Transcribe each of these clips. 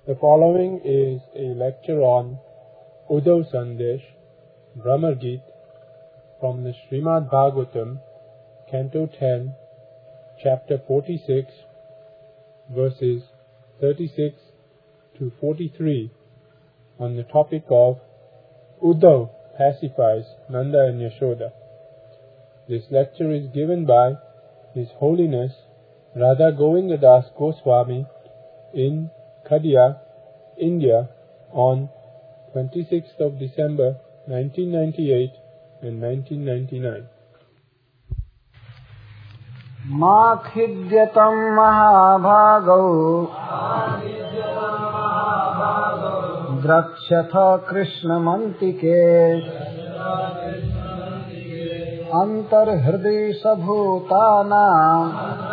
The following is a lecture on Uddhav Sandesh, Brahma Geet, from the Srimad Bhagavatam, Canto 10, Chapter 46, verses 36 to 43, on the topic of Uddhav pacifies Nanda and Yashoda. This lecture is given by His Holiness Radha Govinda Das Goswami in Khadia, India, on 26th of December 1998 and 1999. Ma khidyatam mahabhagau drakshata krishnamantike antar hriday sabhutanam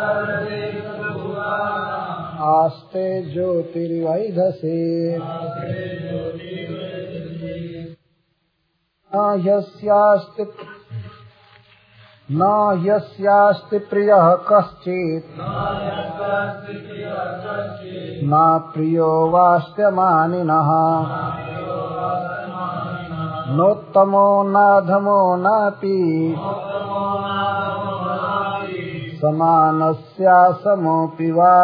आस्ते ज्योतिर्वैधसे न यस्यास्ति प्रियः कश्चित् न प्रियो वास्त्यमानिनः नोत्तमो नाधमो नापि समानस्यासमोऽपि वा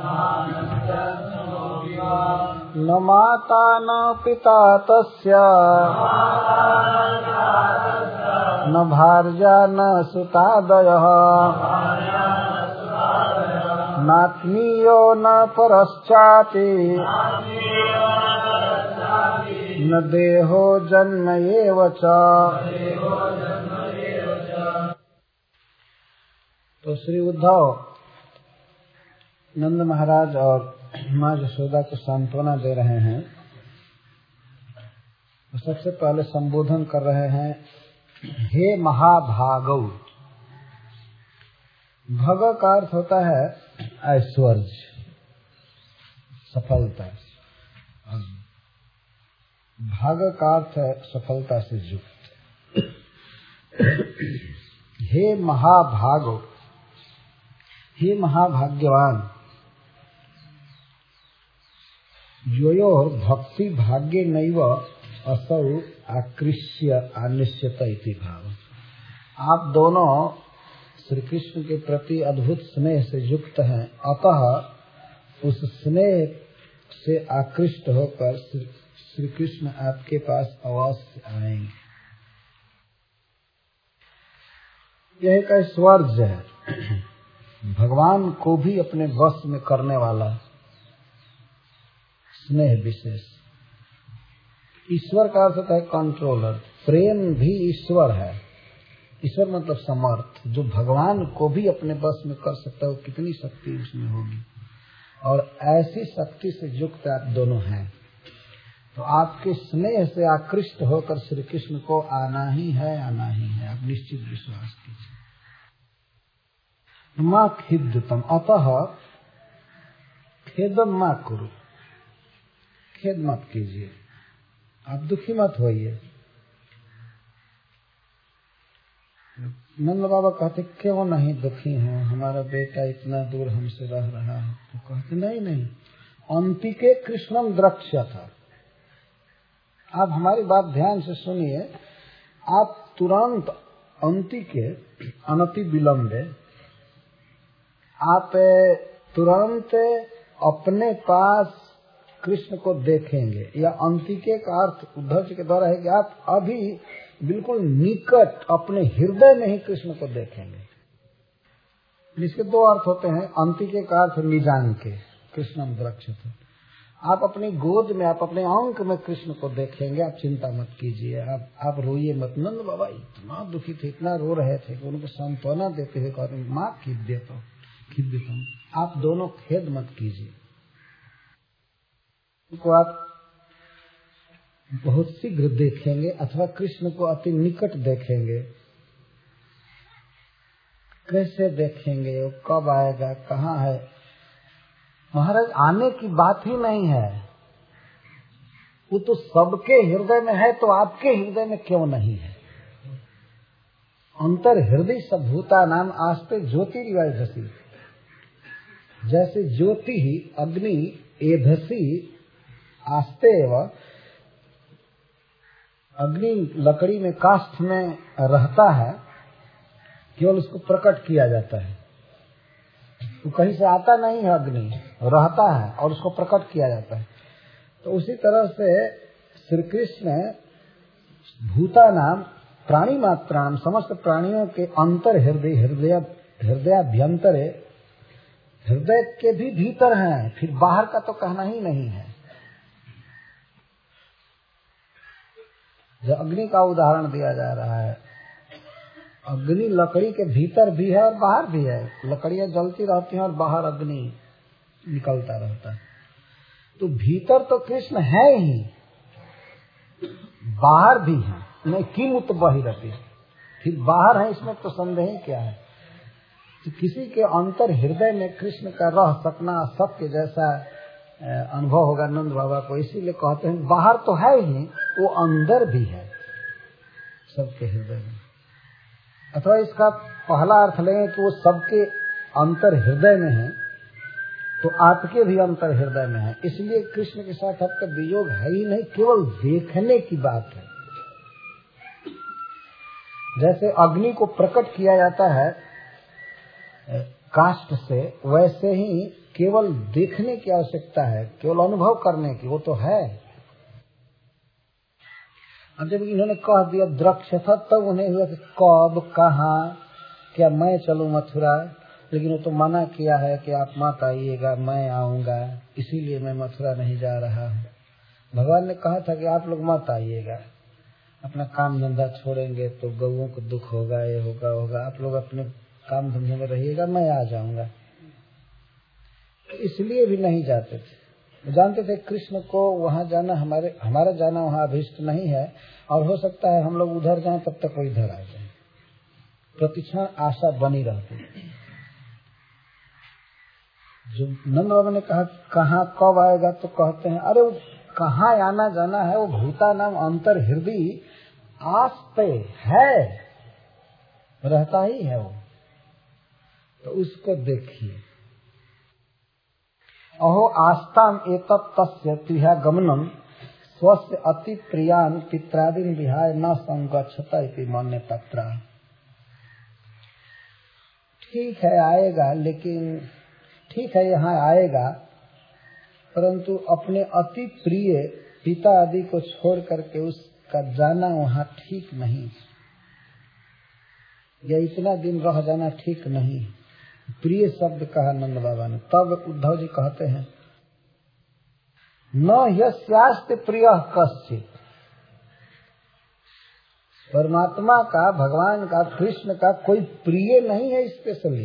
न माता न पिता तस्य न भार्या न सुतादयः नात्मीयो न परश्चाति न देहो जन्म एव च। तो श्री उद्धव नंद महाराज और माँ यशोदा को सांत्वना दे रहे हैं। तो सबसे पहले संबोधन कर रहे हैं, हे महाभागौ। भग का अर्थ होता है ऐश्वर्य, सफलता। भाग का अर्थ है सफलता से युक्त। हे महाभागौ, हे महाभाग्यवान। योयोर भक्ति भाग्ये नैव असौ आकृष्य आनिश्यत इति भाव। आप दोनों श्री कृष्ण के प्रति अद्भुत स्नेह से युक्त हैं, अतः उस स्नेह से आकृष्ट होकर श्री कृष्ण आपके पास अवश्य आएंगे। यह एक ऐश्वर्य है, भगवान को भी अपने वश में करने वाला स्नेह विशेष। ईश्वर का अर्थ होता है कंट्रोलर। प्रेम भी ईश्वर है। ईश्वर मतलब समर्थ, जो भगवान को भी अपने वश में कर सकता है। वो कितनी शक्ति उसमें होगी, और ऐसी शक्ति से युक्त आप दोनों हैं। तो आपके स्नेह से आकृष्ट होकर श्री कृष्ण को आना ही है, आना ही है। आप निश्चित विश्वास कीजिए। माँ खिद्यतम, अतः खेदम माँ कुरु, खेद मत कीजिए, आप दुखी मत होइए। नंद बाबा कहते क्यों नहीं दुखी हो, हमारा बेटा इतना दूर हमसे रह रहा है। तो कहते नहीं, अंतिके कृष्णम द्रक्ष्यथ। आप हमारी बात ध्यान से सुनिए। आप तुरंत अंतिके, अनति विलंबे, आप तुरंत अपने पास कृष्ण को देखेंगे। या अंतिके का अर्थ उद्धव जी के द्वारा है कि आप अभी बिल्कुल निकट अपने हृदय में ही कृष्ण को देखेंगे। इसके दो अर्थ होते हैं। अंतिके का अर्थ निजान के, कृष्णम द्रक्ष्यथ। आप अपनी गोद में, आप अपने अंक में कृष्ण को देखेंगे। आप चिंता मत कीजिए, आप रोइए मत। नंद बाबा इतना दुखी थे, इतना रो रहे थे कि उनको सांत्वना देते हुए कहते हैं, माँ खिद्यतम, आप दोनों खेद मत कीजिए। को आप बहुत शीघ्र देखेंगे, अथवा कृष्ण को अति निकट देखेंगे। कैसे देखेंगे, वो कब आएगा, कहाँ है? महाराज, आने की बात ही नहीं है। वो तो सबके हृदय में है, तो आपके हृदय में क्यों नहीं है? अंतर हृदय सभूता नाम आस्ते ज्योतिर्वैधसी। जैसे ज्योति ही अग्नि एधसी आस्ते एवं अग्नि लकड़ी में काष्ठ में रहता है, केवल उसको प्रकट किया जाता है। वो कहीं से आता नहीं है, अग्नि रहता है और उसको प्रकट किया जाता है। तो उसी तरह से श्री कृष्ण भूता नाम प्राणी मात्राम समस्त प्राणियों के अंतर हृदयाभ्यंतरे, हृदय के भी भीतर हैं, फिर बाहर का तो कहना ही नहीं है। जो अग्नि का उदाहरण दिया जा रहा है, अग्नि लकड़ी के भीतर भी है और बाहर भी है। लकड़ियां जलती रहती हैं और बाहर अग्नि निकलता रहता है। तो भीतर तो कृष्ण है ही, बाहर भी है। नहीं किमुत बहिरति, फिर बाहर है, इसमें तो संदेह क्या है। तो किसी के अंतर हृदय में कृष्ण का रह सकना सबके जैसा अनुभव होगा नंद बाबा को। इसीलिए कहते हैं बाहर तो है ही, वो अंदर भी है सबके हृदय में। अथवा इसका पहला अर्थ लेंगे कि वो सबके अंतर हृदय में है, तो आपके भी अंतर हृदय में है। इसलिए कृष्ण के साथ आपका वियोग है ही नहीं, केवल देखने की बात है। जैसे अग्नि को प्रकट किया जाता है काष्ठ से, वैसे ही केवल देखने की आवश्यकता है, केवल अनुभव करने की, वो तो है। अब जब इन्होंने कह दिया द्रक्ष था, तब उन्हें हुआ कि कब, कहाँ, क्या मैं चलूं मथुरा, लेकिन वो तो मना किया है कि आप मत आइएगा, मैं आऊंगा, इसीलिए मैं मथुरा नहीं जा रहा हूँ। भगवान ने कहा था कि आप लोग मत आइएगा, अपना काम धंधा छोड़ेंगे तो गौओं को दुख होगा, ये होगा, आप लोग अपने काम धंधे में रहिएगा, मैं आ जाऊंगा। इसलिए भी नहीं जाते थे, जानते थे कृष्ण को वहां जाना, हमारा जाना वहां अभिष्ट नहीं है, और हो सकता है हम लोग उधर जाएं तब तक वो इधर आ जाए। प्रतिक्षण आशा बनी रहती। जो नंद बाबा ने कहा कहाँ कब आएगा, तो कहते हैं अरे वो कहाँ आना जाना है, वो भूता नाम अंतर हृदय आस पे है, रहता ही है वो, तो उसको देखिए। अहो आस्ताम एतत् तस्य तिहा गमनम स्वस्य अति प्रियान पित्रादीन विहाय न संगच्छता इति मन्य तत्रा। ठीक है आएगा, लेकिन ठीक है यहाँ आएगा, परंतु अपने अति प्रिय पिता आदि को छोड़ करके उसका जाना वहाँ ठीक नहीं, या इतना दिन रह जाना ठीक नहीं। प्रिय शब्द कहा नंद बाबा ने। तब उद्धव जी कहते हैं न यस्यास्ति प्रिय कश्चित्, परमात्मा का, भगवान का, कृष्ण का कोई प्रिय नहीं है स्पेशली,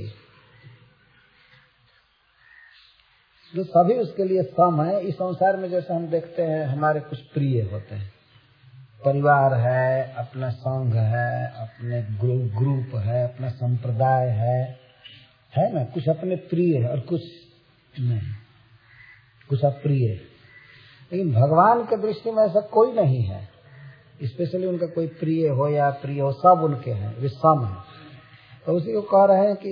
जो सभी उसके लिए सम है। इस संसार में जैसे हम देखते हैं हमारे कुछ प्रिय होते हैं, परिवार है, अपना संघ है, अपने ग्रुप है, अपना संप्रदाय है ना, कुछ अपने प्रिय है और कुछ नहीं, कुछ अप्रिय। लेकिन भगवान के दृष्टि में ऐसा कोई नहीं है, स्पेशली उनका कोई प्रिय हो या अप्रिय हो, सब उनके हैं, वे सम है। तो उसी को कह रहे हैं कि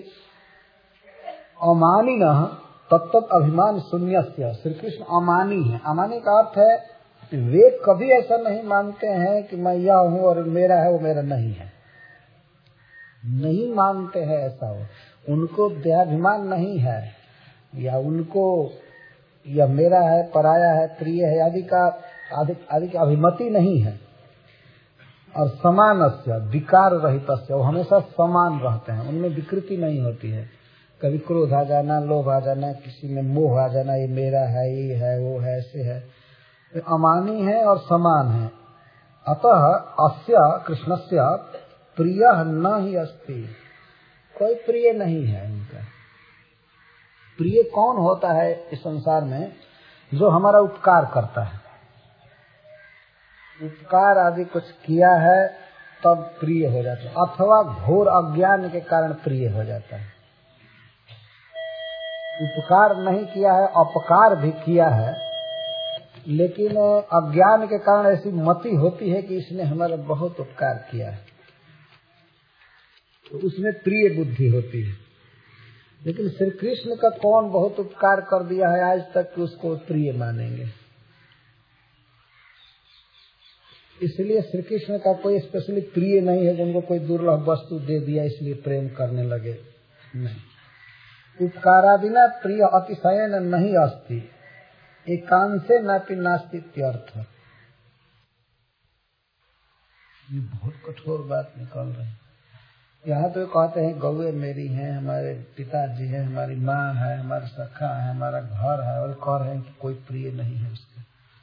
अमानी न तत्त अभिमान शून्यस्य, श्री कृष्ण अमानी है। अमानी का अर्थ है कि वे कभी ऐसा नहीं मानते हैं कि मैं यह हूँ और मेरा है वो मेरा नहीं है, नहीं मानते हैं ऐसा। हो उनको देहाभिमान नहीं है, या उनको यह मेरा है, पराया है, प्रिय है आदि की अभिमति नहीं है। और समानस्य विकार रहितस्य, वो हमेशा समान रहते हैं, उनमें विकृति नहीं होती है। कभी क्रोध आ जाना, लोभ आ जाना, किसी में मोह आ जाना, ये मेरा है, ये है, वो है, ऐसे है। अमानी है और समान है। अतः अस्य कृष्णस्य प्रियः न ही अस्ति, कोई प्रिय नहीं है उनका। प्रिय कौन होता है इस संसार में? जो हमारा उपकार करता है, उपकार आदि कुछ किया है तब प्रिय हो जाता है, अथवा घोर अज्ञान के कारण प्रिय हो जाता है। उपकार नहीं किया है, अपकार भी किया है, लेकिन अज्ञान के कारण ऐसी मति होती है कि इसने हमारा बहुत उपकार किया है, तो उसमें प्रिय बुद्धि होती है। लेकिन श्री कृष्ण का कौन बहुत उपकार कर दिया है आज तक कि उसको प्रिय मानेंगे? इसलिए श्री कृष्ण का कोई स्पेशली प्रिय नहीं है कि उनको कोई दुर्लभ वस्तु दे दिया इसलिए प्रेम करने लगे, नहीं। उपकारादिना प्रिय अतिशयन नहीं अस्ति एकांशे नापि नास्ति इत्यर्थ। ये बहुत कठोर बात निकल रही है। यहाँ तो कहते हैं गौए मेरी हैं, हमारे पिताजी हैं, हमारी माँ है, हमारे सखा है, हमारा घर है, और कह रहे हैं कि कोई प्रिय नहीं है उसके।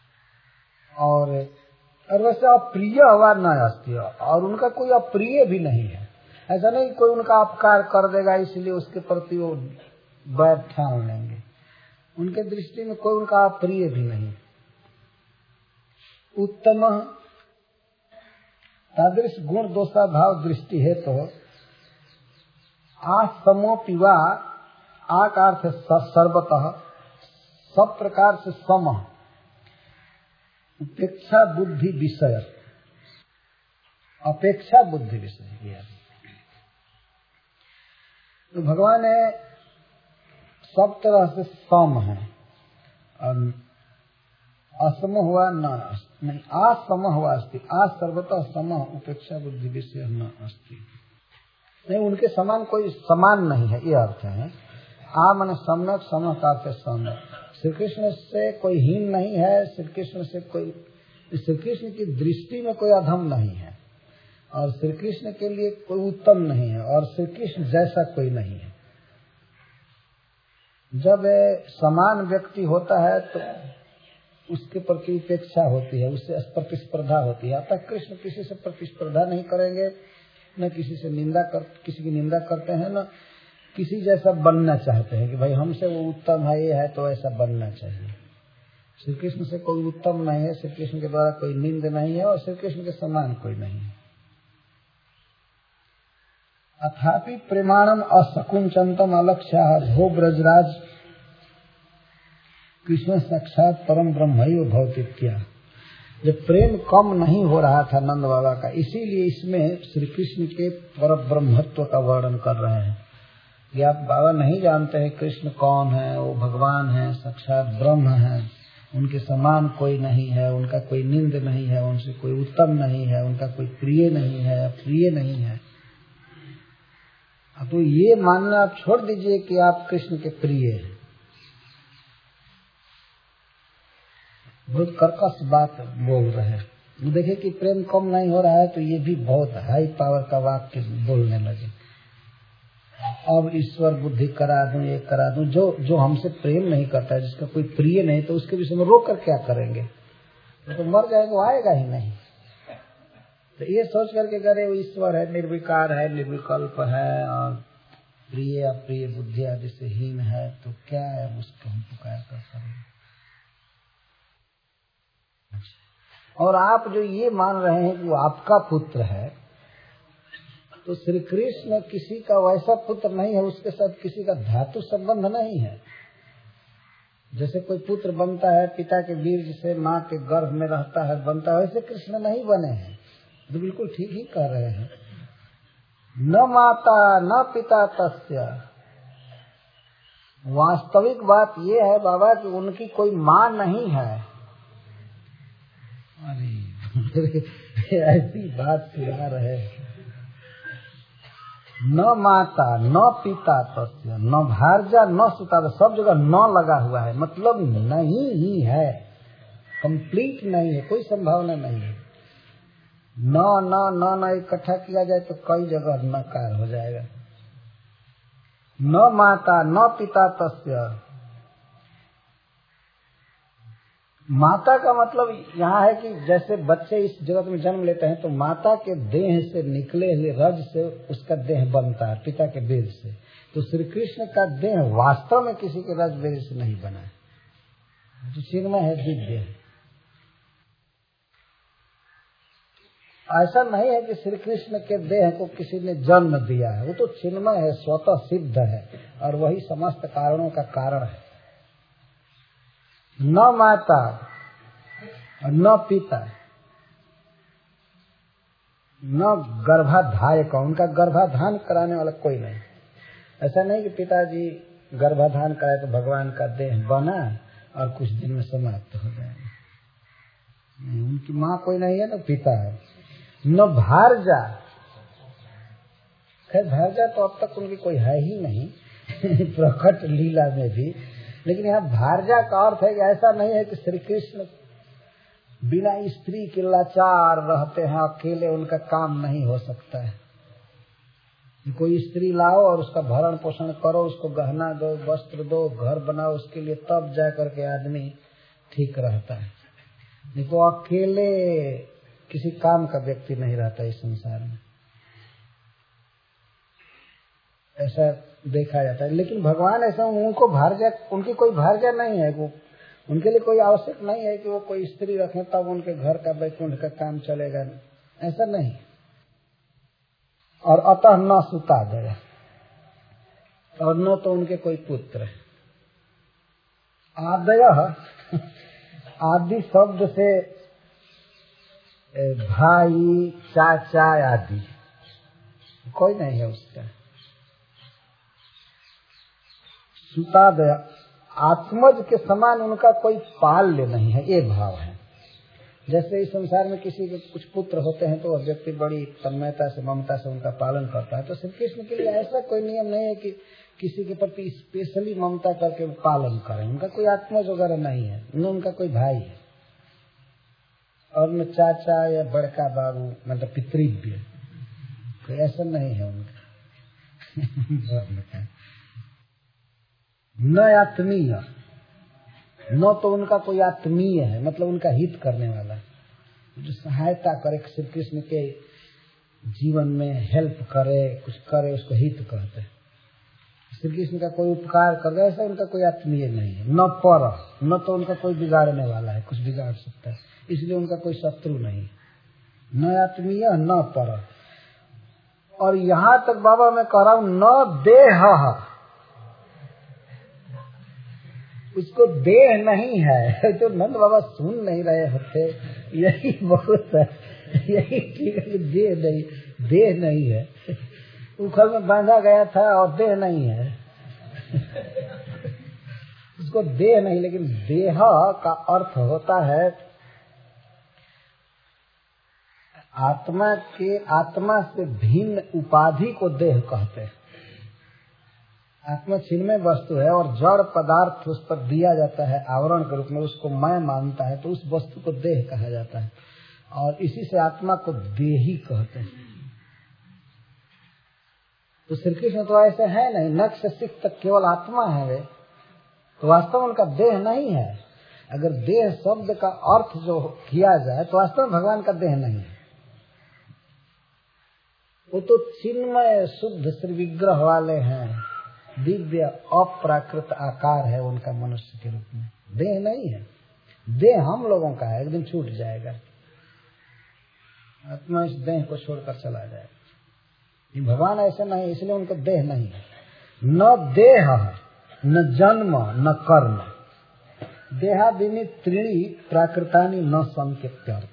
और वैसे अप्रिय हवा न अस्ति, और उनका कोई अप्रिय भी नहीं है। ऐसा नहीं कोई उनका अपकार कर देगा इसलिए उसके प्रति वो बैर ठान लेंगे। उनके दृष्टि में कोई उनका अप्रिय भी नहीं। उत्तम तादृश गुण दोषा भाव दृष्टि है तो आसमो पिवा आकार से सर्वतः सब प्रकार से सम उपेक्षा बुद्धि विषय, अपेक्षा बुद्धि विषय। तो भगवान है सब तरह से सम है, और असम हुआ नहीं, असम हुआ अस्ति, आ सर्वतः सम उपेक्षा बुद्धि विषय न अस्ति। नहीं, उनके समान कोई समान नहीं है, ये अर्थ है। आ मन सम्यक सम का सम, श्री कृष्ण से कोई हीन नहीं है, श्री कृष्ण से कोई, श्री कृष्ण की दृष्टि में कोई अधम नहीं है, और श्री कृष्ण के लिए कोई उत्तम नहीं है, और श्री कृष्ण जैसा कोई नहीं है। जब समान व्यक्ति होता है तो उसके प्रति उपेक्षा होती है, उससे प्रतिस्पर्धा होती है। अतः कृष्ण किसी से प्रतिस्पर्धा नहीं करेंगे, न किसी से किसी की निंदा करते हैं, न किसी जैसा बनना चाहते हैं कि भाई हमसे वो उत्तम है, ये है तो ऐसा बनना चाहिए। श्री कृष्ण से कोई उत्तम नहीं है, श्री कृष्ण के द्वारा कोई निंद नहीं है, और श्री कृष्ण के समान कोई नहीं है। अथापि प्रेमाणम असकुंचंतम अलक्ष्या भो ब्रजराज कृष्ण साक्षात परम ब्रह्मैव भवतीत्या। जब प्रेम कम नहीं हो रहा था नंद बाबा का, इसीलिए इसमें श्री कृष्ण के पर ब्रह्मत्व का वर्णन कर रहे हैं कि आप बाबा नहीं जानते हैं कृष्ण कौन है, वो भगवान है, साक्षात ब्रह्म है, उनके समान कोई नहीं है, उनका कोई निंद नहीं है, उनसे कोई उत्तम नहीं है, उनका कोई प्रिय नहीं है, अप्रिय नहीं है। अब तो ये मानना आप छोड़ दीजिए कि आप कृष्ण के प्रिय हैं। बहुत कर्कश बात बोल रहे हैं। देखिए कि प्रेम कम नहीं हो रहा है तो ये भी बहुत हाई पावर का वाक्य बोलने लगे। अब ईश्वर बुद्धि करा दूं, ये करा दूं, जो हमसे प्रेम नहीं करता है, जिसका कोई प्रिय नहीं, तो उसके विषय में रोक कर क्या करेंगे? तो मर जाएगा, वो आएगा ही नहीं। तो ये सोच करके करे वो ईश्वर है, निर्विकार है, निर्विकल्प है, और प्रिय अप्रिय बुद्धि आदि से हीन है, तो क्या है उसको हम पुकार कर करेंगे? और आप जो ये मान रहे हैं कि वो आपका पुत्र है, तो श्री कृष्ण किसी का वैसा पुत्र नहीं है, उसके साथ किसी का धातु संबंध नहीं है। जैसे कोई पुत्र बनता है पिता के बीज से, माँ के गर्भ में रहता है, बनता है, वैसे कृष्ण नहीं बने हैं। तो बिल्कुल ठीक ही कह रहे हैं। न माता न पिता तस्य, वास्तविक बात ये है बाबा कि उनकी कोई माँ नहीं है। अरे ऐसी बात सुना रहे, न माता न पिता तस्य न भार्या न सुता, सब जगह न लगा हुआ है, मतलब नहीं ही है, कंप्लीट नहीं है, कोई संभावना नहीं है। न न न न इकट्ठा किया जाए तो कई जगह नकार हो जाएगा। न माता न पिता तस्य, माता का मतलब यहाँ है कि जैसे बच्चे इस जगत में जन्म लेते हैं तो माता के देह से निकले हुए रज से उसका देह बनता है, पिता के बीज से। तो श्री कृष्ण का देह वास्तव में किसी के रज बीज से नहीं बना है, जो चिन्मय है, दिव्य है। ऐसा नहीं है कि श्री कृष्ण के देह को किसी ने जन्म दिया है, वो तो चिन्मय है, स्वतः सिद्ध है, और वही समस्त कारणों का कारण है। न माता न पिता न गर्भाधायक, उनका गर्भाधान कराने वाला कोई नहीं। ऐसा नहीं कि पिताजी गर्भाधान कराए तो भगवान का देह बना और कुछ दिन में समाप्त हो जाएगा। उनकी माँ कोई नहीं है, न पिता है, न भारजा। खैर भारजा तो अब तक उनकी कोई है ही नहीं प्रकट लीला में भी। लेकिन यहाँ भारजा का अर्थ है कि ऐसा नहीं है कि श्री कृष्ण बिना स्त्री के लाचार रहते हैं, अकेले उनका काम नहीं हो सकता है। कोई स्त्री लाओ और उसका भरण पोषण करो, उसको गहना दो, वस्त्र दो, घर बनाओ उसके लिए, तब जा करके आदमी ठीक रहता है। नहीं तो अकेले किसी काम का व्यक्ति नहीं रहता इस संसार में, ऐसा देखा जाता है। लेकिन भगवान ऐसा उनको भारजा, उनकी कोई भारजा नहीं है, वो उनके लिए कोई आवश्यक नहीं है कि वो कोई स्त्री रखें तब उनके घर का वैकुंठ का काम चलेगा, ऐसा नहीं। और अतः न सुता गया, और न तो उनके कोई पुत्र। आदय आदि शब्द से भाई, चाचा आदि कोई नहीं है उसका। सुतादय आत्मज के समान उनका कोई पाल्य नहीं है, ये भाव है। जैसे इस संसार में किसी के कुछ पुत्र होते हैं तो वह व्यक्ति बड़ी तन्मयता से, ममता से उनका पालन करता है। तो श्री कृष्ण के लिए ऐसा कोई नियम नहीं है कि किसी के प्रति स्पेशली ममता करके पालन करें। उनका कोई आत्मज वगैरह नहीं है, न उनका कोई भाई है, और न चाचा या बड़का बाबू, मतलब पितृव्य, कोई ऐसा नहीं है उनका न आत्मीय, न तो उनका कोई आत्मीय है, मतलब उनका हित करने वाला, जो सहायता करे, श्री कृष्ण के जीवन में हेल्प करे, कुछ करे, उसको हित कहते हैं। श्री कृष्ण का कोई उपकार कर दे, ऐसा उनका कोई आत्मीय नहीं है। न पर, न तो उनका कोई बिगाड़ने वाला है, कुछ बिगाड़ सकता है, इसलिए उनका कोई शत्रु नहीं। न आत्मीय न पर। और यहाँ तक बाबा मैं कह रहा हूँ न देह, उसको देह नहीं है। तो नंद बाबा सुन नहीं रहे होते, यही बहुत है, यही ठीक है कि देह नहीं है। उखल में बांधा गया था और देह नहीं है उसको देह नहीं। लेकिन देह का अर्थ होता है आत्मा से भिन्न उपाधि को देह कहते हैं। आत्मा छिन्मय वस्तु है और जड़ पदार्थ उस पर दिया जाता है आवरण के रूप में, उसको मैं मानता है, तो उस वस्तु को देह कहा जाता है। और इसी से आत्मा को देही कहते हैं। तो श्री कृष्ण तो ऐसे है नहीं, नख से सिख तक केवल आत्मा है वे, तो वास्तव में उनका देह नहीं है। अगर देह शब्द का अर्थ जो किया जाए तो वास्तव में भगवान का देह नहीं है। वो तो चिन्मय शुद्ध श्री विग्रह वाले हैं, दिव्य अप्राकृत आकार है उनका मनुष्य के रूप में, देह नहीं है। देह हम लोगों का है, एक दिन छूट जाएगा, आत्मा इस देह को छोड़कर चला जाएगा। ये भगवान ऐसे नहीं, इसलिए उनका देह नहीं है। न देह न जन्म न कर्म, देहादिनी त्रीणि प्राकृतानि न संकेत्यर्थ।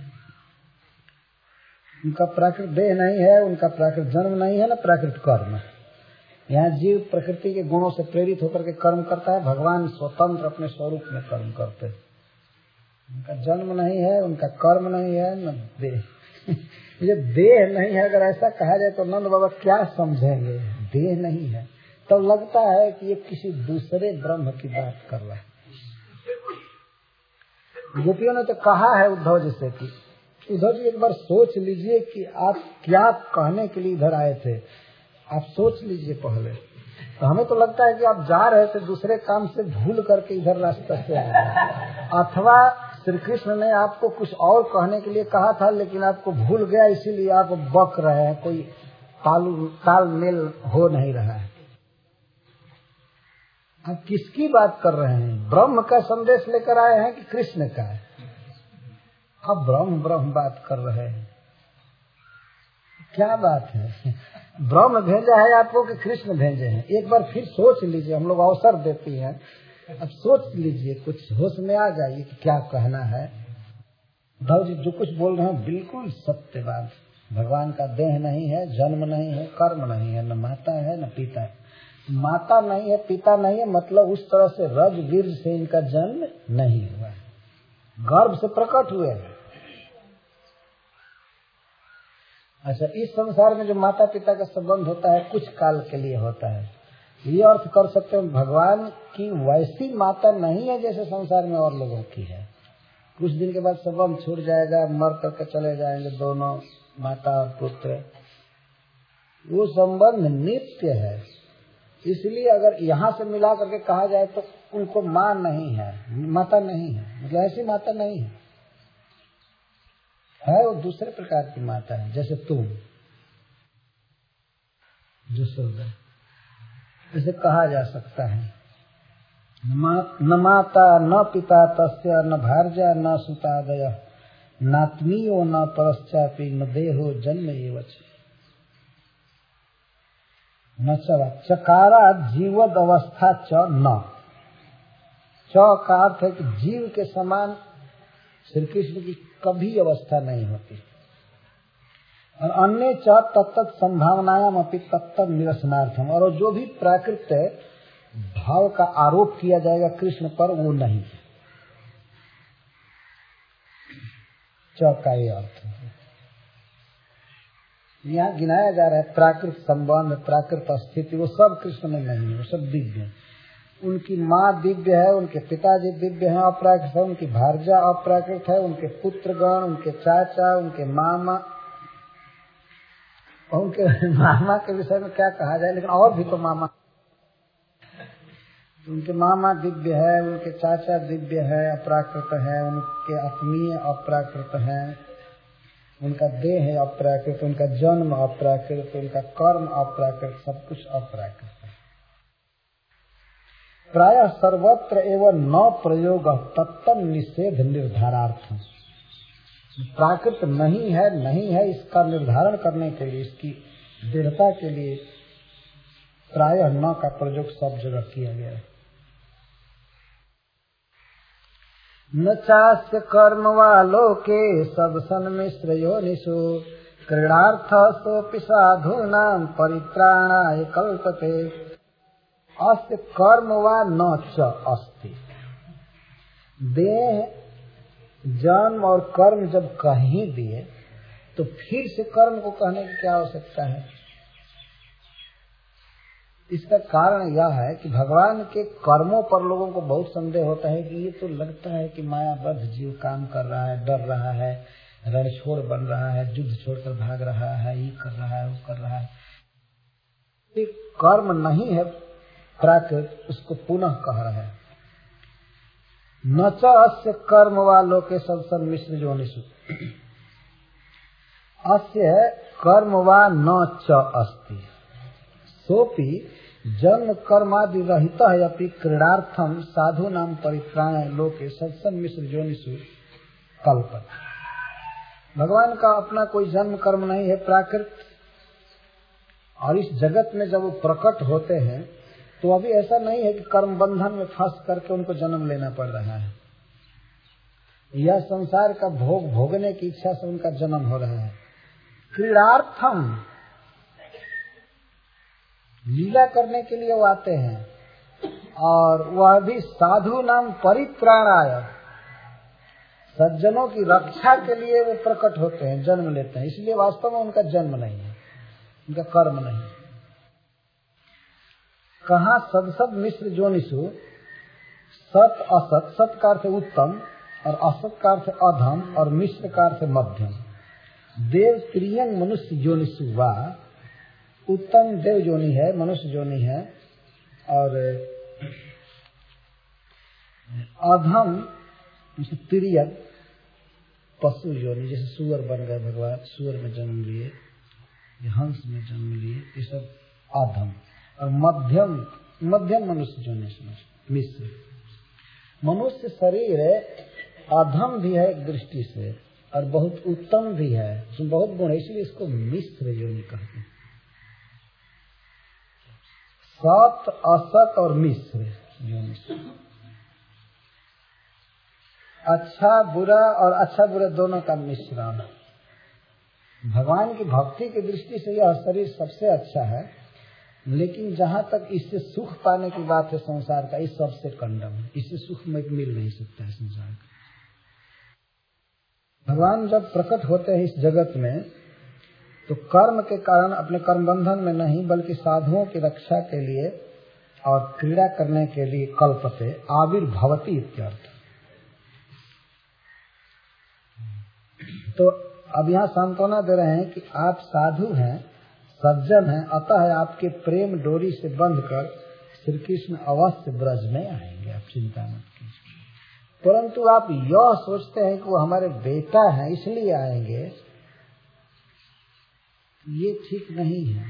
उनका प्राकृत देह नहीं है, उनका प्राकृत जन्म नहीं है, न प्राकृत कर्म। यहाँ जीव प्रकृति के गुणों से प्रेरित होकर के कर्म करता है, भगवान स्वतंत्र अपने स्वरूप में कर्म करते हैं। उनका जन्म नहीं है, उनका कर्म नहीं है, न देह ये देह नहीं है। अगर ऐसा कहा जाए तो नंद बाबा क्या समझेंगे, देह नहीं है, तो लगता है कि ये किसी दूसरे ब्रह्म की बात कर रहा है। गोपियों ने तो कहा है उद्धव जी से कि उद्धव जी एक बार सोच लीजिए कि आप क्या कहने के लिए इधर आए थे, आप सोच लीजिए पहले। तो हमें तो लगता है कि आप जा रहे थे दूसरे काम से, भूल करके इधर रास्ते से आए, अथवा श्री कृष्ण ने आपको कुछ और कहने के लिए कहा था लेकिन आपको भूल गया, इसीलिए आप बक रहे हैं, कोई तालमेल हो नहीं रहा है। आप किसकी बात कर रहे हैं? ब्रह्म का संदेश लेकर आए हैं कि कृष्ण का? अब ब्रह्म बात कर रहे हैं, क्या बात है? ब्रह्म भेजा है आपको कि कृष्ण भेजे हैं? एक बार फिर सोच लीजिए, हम लोग अवसर देते हैं, अब सोच लीजिए, कुछ होश में आ जाइए कि क्या कहना है। उद्धव जी जो कुछ बोल रहे हैं बिल्कुल सत्य बात। भगवान का देह नहीं है, जन्म नहीं है, कर्म नहीं है, न माता है न पिता है। माता नहीं है, पिता नहीं है, मतलब उस तरह से रज वीर्य से इनका जन्म नहीं हुआ है, गर्भ से प्रकट हुए हैं। अच्छा, इस संसार में जो माता पिता का संबंध होता है कुछ काल के लिए होता है। ये अर्थ कर सकते हैं भगवान की वैसी माता नहीं है जैसे संसार में और लोगों की है। कुछ दिन के बाद संबंध छूट जाएगा, मर करके चले जाएंगे दोनों माता और पुत्र। वो संबंध नित्य है। इसलिए अगर यहाँ से मिला करके कहा जाए तो उनको माँ नहीं है, माता नहीं है, मतलब ऐसी माता नहीं है, वो दूसरे प्रकार की माता है। जैसे तुम जसोदा, इसे कहा जा सकता है न माता न पिता तस्य न भार्या न सुतादय नात्मीयो न परश्चापि न देहो जन्म एवच न चकारा जीवद अवस्था च न। च का अर्थ है कि जीव के समान श्री कृष्ण की कभी अवस्था नहीं होती। और अन्य च तत्त संभावनायाम अपि तत्त निरसनार्थम, और जो भी प्राकृत भाव का आरोप किया जाएगा कृष्ण पर वो नहीं। च का ये अर्थ यहाँ गिनाया जा रहा है। प्राकृत संबंध, प्राकृत स्थिति, वो सब कृष्ण में नहीं है, वो सब दिव्य है। उनकी माँ दिव्य है, उनके पिताजी दिव्य हैं, अपराकृत है, उनकी भार्या अपराकृत है, उनके पुत्रगण, उनके चाचा, उनके मामा, उनके मामा के विषय में क्या कहा जाए, लेकिन और भी तो मामा, उनके मामा दिव्य है, उनके चाचा दिव्य है, अपराकृत है, उनके आत्मीय अपराकृत है, उनका देह है अपराकृत, उनका जन्म अपराकृत, उनका कर्म अपराकृत, सब कुछ अपराकृत है। प्रायः सर्वत्र एवं न प्रयोग तत्तम निषेध निर्धारार्थम। प्राकृत नहीं है इसका निर्धारण करने के लिए, इसकी दृढ़ता के लिए प्रायः न का प्रयोग सब जगह किया गया है। न चास्य कर्म वा लोके सब सन्मिश्र योनिषु क्रीडार्थ सोऽपि साधूनां परित्राणाय कल्पते। अस्य कर्म वा न च अस्ति। देह, जन्म और कर्म जब कह ही दिए तो फिर से कर्म को कहने की क्या आवश्यकता है? इसका कारण यह है कि भगवान के कर्मों पर लोगों को बहुत संदेह होता है कि ये तो लगता है कि मायाबद्ध जीव काम कर रहा है, डर रहा है, रणछोड़ बन रहा है, युद्ध छोड़कर भाग रहा है, ये कर रहा है, वो कर रहा है। ये कर्म नहीं है प्राकृत, उसको पुनः कह रहा है। न च अस्य कर्म वालों के सब सन्मिश्र योनिषु। अस्य कर्म वा न च अस्ति सोपि जन्म कर्मादि रहित है अपि क्रीडार्थम साधु नाम परित्राणाय लोके सत्संग मिश्र योनिषु कल्पत। भगवान का अपना कोई जन्म कर्म नहीं है प्राकृत, और इस जगत में जब वो प्रकट होते हैं तो अभी ऐसा नहीं है कि कर्म बंधन में फंस करके उनको जन्म लेना पड़ रहा है। यह संसार का भोग भोगने की इच्छा से उनका जन्म हो रहा है। क्रीडार्थम, लीला करने के लिए वो आते हैं, और वह भी साधु नाम परित्राणाय, सज्जनों की रक्षा के लिए वो प्रकट होते हैं, जन्म लेते हैं। इसलिए वास्तव में उनका जन्म नहीं है, उनका कर्म नहीं। कहा सदसद मिश्र जोनिषु, सत असत, सत का अर्थ उत्तम और असत का अर्थ अधम और मिश्र का अर्थ मध्यम। देव प्रियं मनुष्य जोनिषु वा, उत्तम देव जोनि है, मनुष्य जोनि है, और अधम तिर्यक पशु योनि, जैसे सुअर बन गए भगवान, सुअर में जन्म लिए, हंस में जन्म लिए, ये सब अधम। और मध्यम, मध्यम मनुष्य जोनि मिश्र। मनुष्य शरीर अधम भी है एक दृष्टि से और बहुत उत्तम भी है, इसमें बहुत गुण है, इसलिए इसको मिश्र योनि कहते हैं। सत असत और मिश्र योनि, अच्छा बुरा और अच्छा बुरा दोनों का मिश्रण। भगवान की भक्ति की दृष्टि से यह शरीर सबसे अच्छा है, लेकिन जहाँ तक इससे सुख पाने की बात है संसार का, इस सबसे कंडम है। इससे सुख में मिल नहीं सकता है संसार का। भगवान जब प्रकट होते हैं इस जगत में तो कर्म के कारण अपने कर्म बंधन में नहीं बल्कि साधुओं की रक्षा के लिए और क्रीड़ा करने के लिए कल्पते आविर्भवती इत्यर्थ। तो अब यहाँ सांत्वना दे रहे हैं कि आप साधु हैं, सज्जन हैं, अतः आपके प्रेम डोरी से बंधकर श्री कृष्ण अवश्य ब्रज में आएंगे, आप चिंता मत कीजिए। परंतु आप यह सोचते हैं कि वो हमारे बेटा हैं इसलिए आएंगे, ये ठीक नहीं है।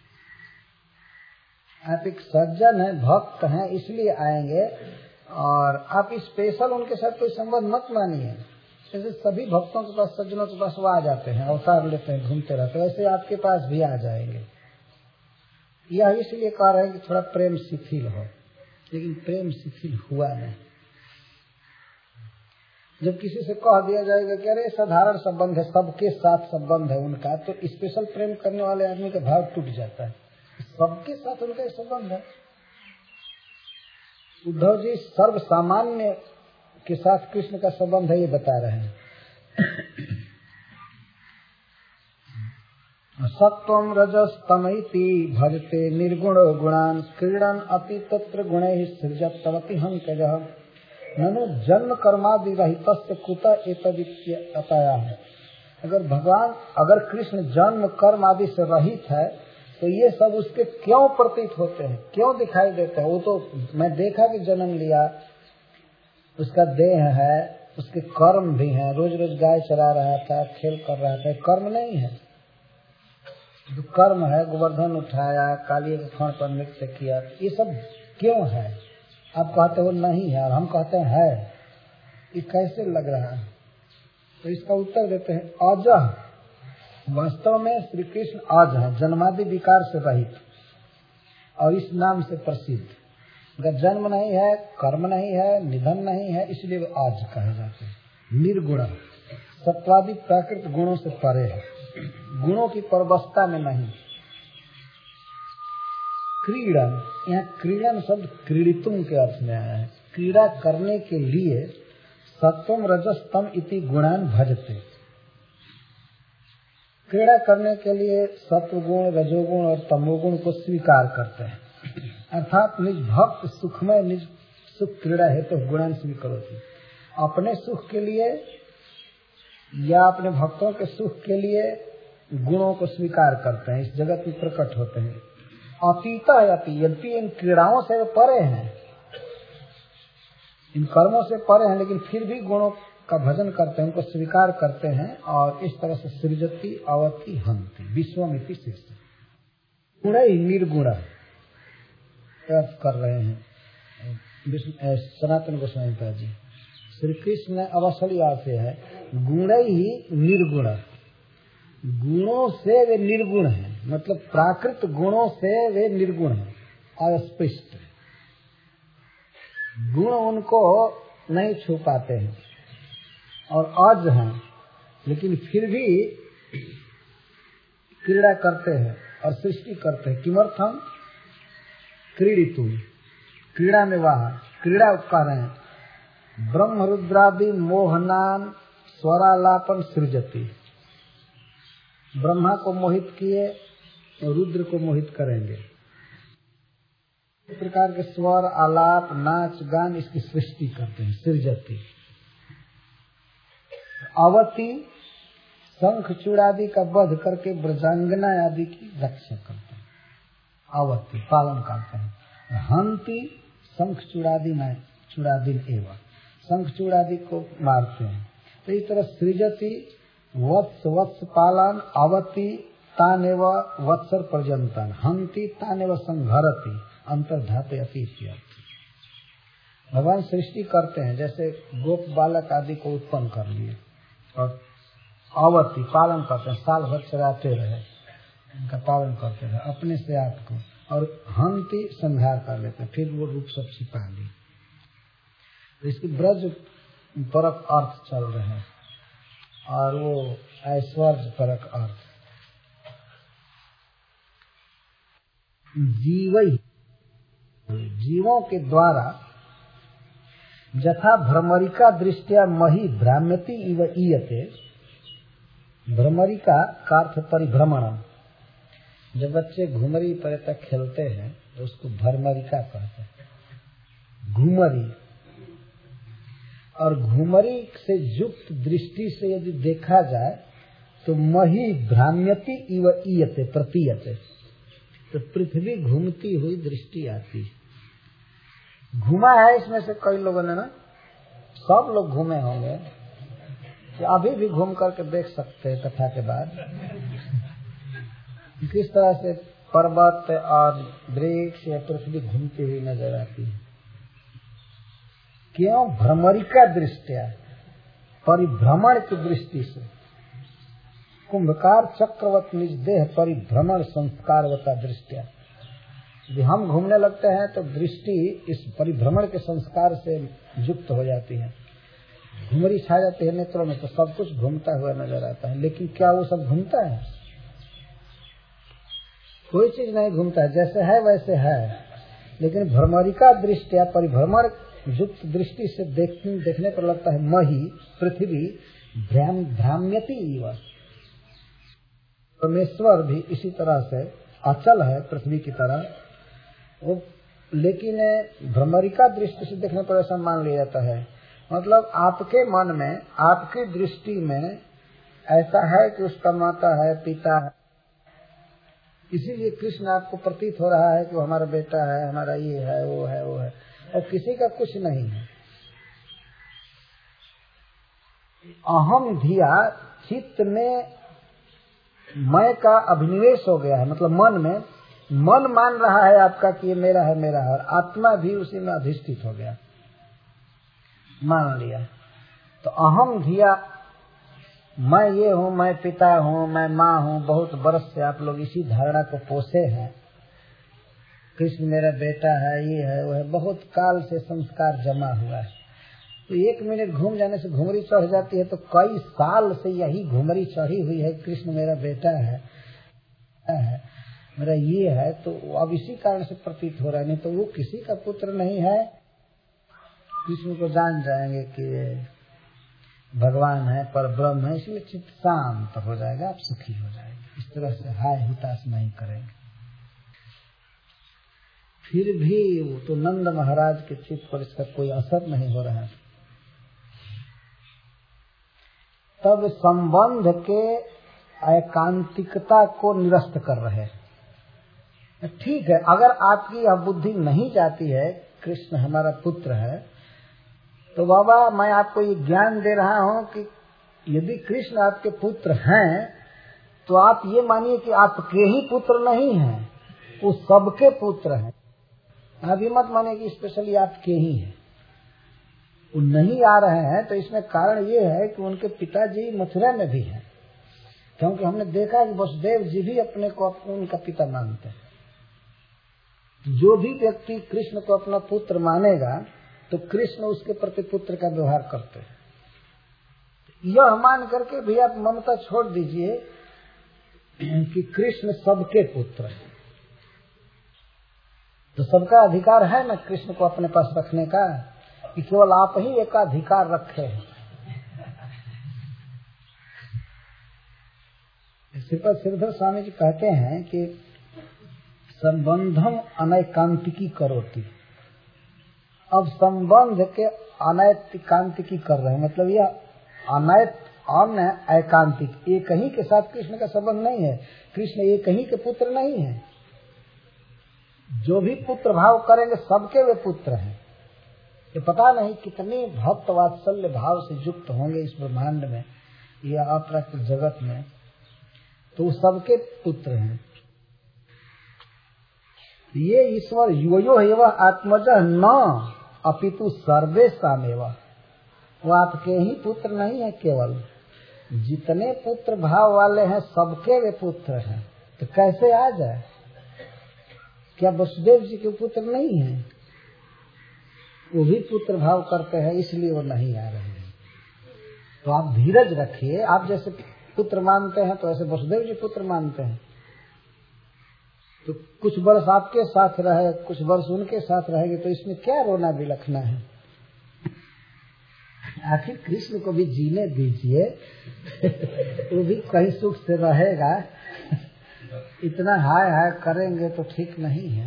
आप एक सज्जन हैं, भक्त हैं, इसलिए आएंगे और आप स्पेशल उनके साथ कोई संबंध मत मानिए। जैसे सभी भक्तों के पास, सज्जनों के पास वो आ जाते हैं, अवतार लेते हैं, घूमते रहते हैं, वैसे आपके पास भी आ जाएंगे। यह इसलिए कह रहे हैं कि थोड़ा प्रेम शिथिल हो, लेकिन प्रेम शिथिल हुआ नहीं। जब किसी से कह दिया जाएगा कि अरे साधारण संबंध है, सबके साथ संबंध है उनका, तो स्पेशल प्रेम करने वाले आदमी का भाव टूट जाता है। सबके साथ उनका संबंध है। उद्धव जी सर्व सामान्य के साथ कृष्ण का संबंध है, ये बता रहे हैं। सत्वं रजस तमैति भजते निर्गुण गुणान् क्रीडन अपि तत्र गुणैः सृजत्वति हंकजः ननु जन्म कर्मादि रहितस्य कुत एतदित्यतया। अगर कृष्ण जन्म कर्म आदि से रहित है तो ये सब उसके क्यों प्रतीत होते हैं, क्यों दिखाई देते हैं? वो तो मैं देखा कि जन्म लिया, उसका देह है, उसके कर्म भी हैं, रोज रोज गाय चरा रहा था, खेल कर रहा था, कर्म नहीं है। जो कर्म है, गोवर्धन उठाया, काली के फण पर नृत्य किया, ये सब क्यों है? आप कहते हो नहीं है और हम कहते हैं है, ये कैसे लग रहा है? तो इसका उत्तर देते हैं अजह। वास्तव में श्री कृष्ण अज है, जन्मादि विकार से रहित और इस नाम से प्रसिद्ध। उनका जन्म नहीं है, कर्म नहीं है, निधन नहीं है, इसलिए वे अज कहे जाते हैं। निर्गुण, सत्वादि प्राकृत गुणों से परे है, गुणों की परवस्था में नहीं। क्रीडन, यहाँ क्रीडन शब्द क्रीडितुम के अर्थ में आया है, क्रीड़ा करने के लिए। सत्वम रजस तम इति गुणान भजते, क्रीड़ा करने के लिए सत्वगुण, रजोगुण और तमोगुण को स्वीकार करते हैं। अर्थात निज भक्त सुखमय निज सुख क्रीड़ा है तो गुणान स्वीकरोति। अपने सुख के लिए या अपने भक्तों के सुख के लिए गुणों को स्वीकार करते हैं, इस जगत में प्रकट होते हैं। अतीता यद्यपि इन क्रीड़ाओं से वे परे हैं, इन कर्मों से परे हैं, लेकिन फिर भी गुणों का भजन करते हैं, उनको स्वीकार करते हैं और इस तरह से सृजति अवति हंति विश्वमिति सृष्टि। गुण ही निर्गुण अर्थ कर रहे हैं सनातन गोस्वामी जी। श्री कृष्ण ने अवसली अर्थ है गुण ही निर्गुण, गुणों से वे निर्गुण हैं, मतलब प्राकृत गुणों से वे निर्गुण हैं, अस्पृष्ट। गुण उनको नहीं छू पाते हैं और अज हैं, लेकिन फिर भी क्रीड़ा करते हैं और सृष्टि करते हैं। किमर्थम क्रीडितु, क्रीड़ा में वह क्रीड़ा कर रहे हैं। ब्रह्म रुद्रादि मोहनान स्वरालापन सृजति, ब्रह्मा को मोहित किए और रुद्र को मोहित करेंगे। इस प्रकार के स्वर, आलाप, नाच गान इसकी सृष्टि करते हैं, सृजति। अवति शंख चूड़ादि का वध करके ब्रजांगना आदि की रक्षा करते हैं, अवति पालन करते हैं। हंति शंख चूड़ादि एवं शंख चूड़ादि को मारते हैं। तो इस तरह सृजति वत्स पालन, अवति तानेव वत्सर पर्यंतन, हंति तानेव संघरति अंतर्धाते अतीत। भगवान सृष्टि करते हैं, जैसे गोप बालक आदि को उत्पन्न कर लिए और अवति पालन करते हैं, साल भर चराते रहे, उनका पालन करते रहे अपने से आपको, और हंति संहार कर लेते हैं, फिर वो रूप सब छिपा ली। तो इसकी ब्रज परक अर्थ चल रहे हैं और वो ऐश्वर्य परक अर्थ। जीवों के द्वारा यथा भ्रमरिका दृष्टिया मही भ्राम्यति इव ईयते। भ्रमरिका का अर्थ परिभ्रमण। जब बच्चे घुमरी पर्यटक खेलते हैं तो उसको भ्रमरिका कहते हैं, घुमरी। और घुमरी से युक्त दृष्टि से यदि देखा जाए तो मही भ्राम्यति इव ईयते प्रतीयते, तो पृथ्वी घूमती हुई दृष्टि आती है। घूमा है इसमें से कई लोगों ने ना, सब लोग घूमे होंगे, कि अभी भी घूम करके देख सकते हैं कथा के बाद किस तरह से पर्वत और वृक्ष या पृथ्वी घूमती हुई नजर आती है। क्यों? भ्रमरिका दृष्टिया, परिभ्रमण की दृष्टि से। कुंभकार चक्रवत निज देह परिभ्रमण संस्कारवता दृष्टिया। यदि हम घूमने लगते हैं तो दृष्टि इस परिभ्रमण के संस्कार से युक्त हो जाती है। घुमरी छा जाती है नेत्रों में तो सब कुछ घूमता हुआ नजर आता है, लेकिन क्या वो सब घूमता है? कोई चीज नहीं घूमता है, जैसे है वैसे है। लेकिन भ्रमरिका दृष्टिया, परिभ्रमण युक्त दृष्टि से देखने पर लगता है मही पृथ्वी भ्राम्यति इव। परमेश्वर भी इसी तरह से अचल है पृथ्वी की तरह वो, लेकिन भ्रमरिका दृष्टि से देखने पर ऐसा मान लिया जाता है। मतलब आपके मन में, आपकी दृष्टि में ऐसा है कि उसका माता है, पिता है, इसीलिए कृष्ण आपको प्रतीत हो रहा है कि वो हमारा बेटा है, हमारा ये है, वो है, वो है, और किसी का कुछ नहीं है। अहम धिया, चित्त में मैं का अभिनिवेश हो गया है, मतलब मन में, मन मान रहा है आपका कि ये मेरा है, मेरा है, और आत्मा भी उसी में अधिष्ठित हो गया, मान लिया। तो अहम धिया, मैं ये हूँ, मैं पिता हूँ, मैं माँ हूँ, बहुत बरस से आप लोग इसी धारणा को पोसे हैं, कृष्ण मेरा बेटा है, ये है, वो है, बहुत काल से संस्कार जमा हुआ है। तो एक मिनट घूम जाने से घुमरी चढ़ जाती है, तो कई साल से यही घुमरी चढ़ी हुई है, कृष्ण मेरा बेटा है, मेरा ये है, तो अब इसी कारण से प्रतीत हो रहा है। नहीं तो वो किसी का पुत्र नहीं है। कृष्ण को जान जाएंगे कि भगवान है, पर ब्रह्म है, इसलिए चित्त शांत हो जाएगा, आप सुखी हो जाएंगे। इस तरह से हाय हुताश नहीं करेंगे। फिर भी वो तो नंद महाराज के चित्त पर इसका कोई असर नहीं हो रहा है। तब संबंध के एकांतिकता को निरस्त कर रहे हैं। ठीक है, अगर आपकी यह बुद्धि नहीं जाती है कृष्ण हमारा पुत्र है, तो बाबा मैं आपको ये ज्ञान दे रहा हूं कि यदि कृष्ण आपके पुत्र हैं तो आप ये मानिए कि आपके ही पुत्र नहीं हैं, वो सबके पुत्र हैं। आप ये मत मानिए कि स्पेशली आपके ही हैं। वो नहीं आ रहे हैं तो इसमें कारण ये है कि उनके पिताजी मथुरा में भी हैं, क्योंकि हमने देखा कि वसुदेव जी भी अपने को उनका पिता मानते हैं। जो भी व्यक्ति कृष्ण को अपना पुत्र मानेगा तो कृष्ण उसके प्रति पुत्र का व्यवहार करते हैं। यह मान करके भी आप ममता छोड़ दीजिए कि कृष्ण सबके पुत्र हैं, तो सबका अधिकार है ना कृष्ण को अपने पास रखने का, कि केवल आप ही एक अधिकार रखे हैं। श्रीपद श्रीधर स्वामी जी कहते हैं कि संबंधम अनैकांतिकी करोति। अब संबंध के अनैकांतिकी कर रहे हैं, मतलब यह एकांतिक, एक ही के साथ कृष्ण का संबंध नहीं है। कृष्ण एक ही के पुत्र नहीं है। जो भी पुत्र भाव करेंगे सबके वे पुत्र हैं। ये पता नहीं कितने भक्त वात्सल्य भाव से युक्त होंगे इस ब्रह्मांड में या अपराकृत जगत में, तो सबके पुत्र हैं। ये ईश्वर योयो एवं आत्मज न अपितु सर्वेशामेव। वो आपके ही पुत्र नहीं है, केवल जितने पुत्र भाव वाले हैं सबके वे पुत्र हैं। तो कैसे आ जाए? क्या वसुदेव जी के पुत्र नहीं है? वो भी पुत्र भाव करते हैं, इसलिए वो नहीं आ रहे हैं। तो आप धीरज रखिए। आप जैसे पुत्र मानते हैं तो ऐसे वसुदेव जी पुत्र मानते हैं। तो कुछ वर्ष आपके साथ रहे, कुछ वर्ष उनके साथ रहेंगे, तो इसमें क्या रोना बिलखना है? आखिर कृष्ण को भी जीने दीजिए, वो भी कहीं सुख से रहेगा। इतना हाय हाय करेंगे तो ठीक नहीं है।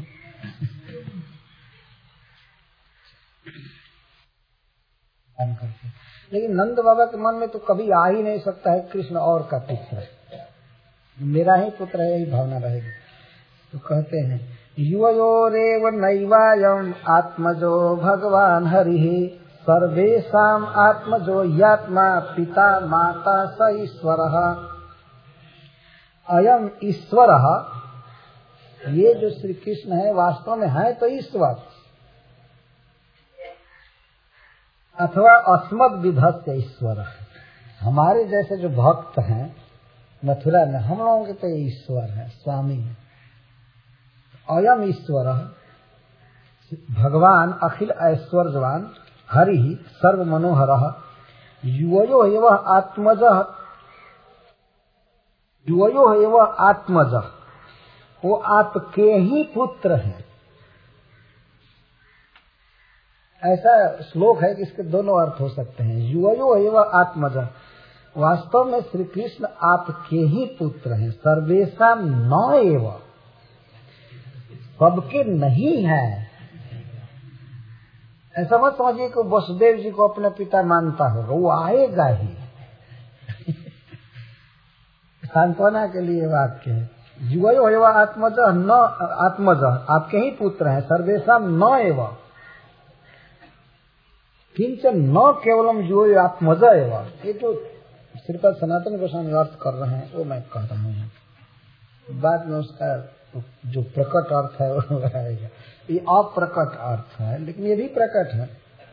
लेकिन नंद बाबा के मन में तो कभी आ ही नहीं सकता है कृष्ण और का पुत्र है, मेरा ही पुत्र है, यही भावना रहेगी। तो कहते हैं युवयोरेव नैवायम आत्मजो भगवान हरिः सर्वेषां आत्मजो यात्मा पिता माता स ईश्वरः। अयम ईश्वरः, ये जो श्री कृष्ण है वास्तव में है तो ईश्वर, अथवा अस्मद विधस्य ईश्वर, हमारे जैसे जो भक्त हैं मथुरा में, हम लोगों के तो ईश्वर है, स्वामी है। अयम ईश्वर भगवान अखिल ऐश्वर्यवान हरि सर्व मनोहर युवयो एव आत्मज, वो आपके ही पुत्र हैं। ऐसा श्लोक है कि इसके दोनों अर्थ हो सकते हैं। युवयो एव आत्मज, वास्तव में श्री कृष्ण आपके ही पुत्र हैं। सर्वेशा न एव, सबके नहीं है। ऐसा मत समझिए कि वसुदेव जी को अपने पिता मानता होगा, वो आएगा ही। सांत्वना के लिए वाक्य है। युवयो एव आत्मज न आत्मज, आपके ही पुत्र हैं। सर्वेशा न एव किंचन न केवलम युवयो आत्मज एव, ये जो श्रीपद सनातन गोस्वामी अर्थ कर रहे हैं वो मैं कह रहा हूँ। बाद में उसका जो प्रकट अर्थ है वो आएगा। ये अप्रकट अर्थ है, लेकिन ये भी प्रकट है।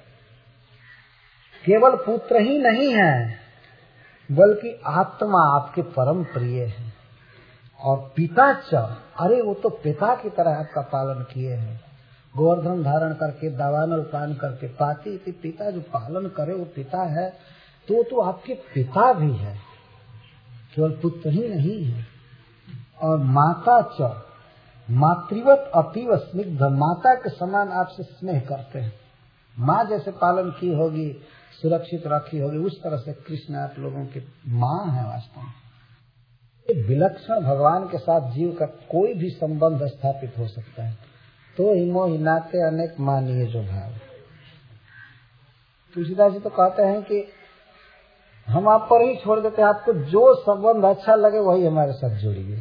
केवल पुत्र ही नहीं है, बल्कि आत्मा आपके परम प्रिय है। और पिता च, अरे वो तो पिता की तरह आपका पालन किए हैं। गोवर्धन धारण करके, दावानल पान करके, पाती पिता जो पालन करे वो पिता है। तो आपके पिता भी है, केवल पुत्र ही नहीं है। और माता च, मातृवत अतीव स्निग्ध, माता के समान आपसे स्नेह करते हैं। माँ जैसे पालन की होगी, सुरक्षित रखी होगी, उस तरह से कृष्ण आप लोगों की माँ है। वास्तव में विलक्षण भगवान के साथ जीव का कोई भी संबंध स्थापित हो सकता है। तो ही मोहि नाते अनेक मानिए जो भाव। तुलसीदास जी तो कहते हैं कि हम आप पर ही छोड़ देते हैं, आपको जो संबंध अच्छा लगे वही हमारे साथ जोड़िए।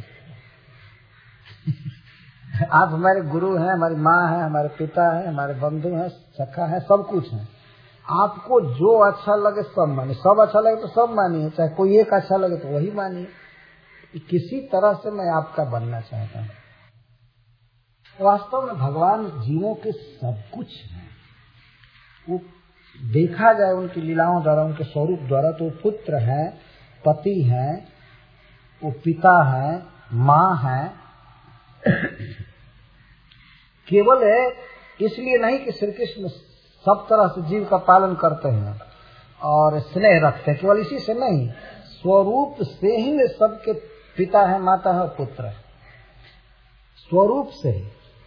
आप हमारे गुरु हैं, हमारी माँ है, हमारे पिता है, हमारे बंधु हैं, सखा है, सब कुछ है। आपको जो अच्छा लगे सब मानिए, सब अच्छा लगे तो सब मानिए, चाहे कोई एक अच्छा लगे तो वही मानिए। किसी तरह से मैं आपका बनना चाहता हूँ। वास्तव में भगवान जीवों के सब कुछ है। वो देखा जाए उनकी लीलाओं द्वारा, उनके स्वरूप द्वारा, तो पुत्र है, पति है, वो पिता है, माँ है। केवल इसलिए नहीं कि श्री कृष्ण सब तरह से जीव का पालन करते हैं और स्नेह रखते हैं, केवल इसी से नहीं, स्वरूप से ही वे सबके पिता है, माता है, पुत्र है। स्वरूप से ही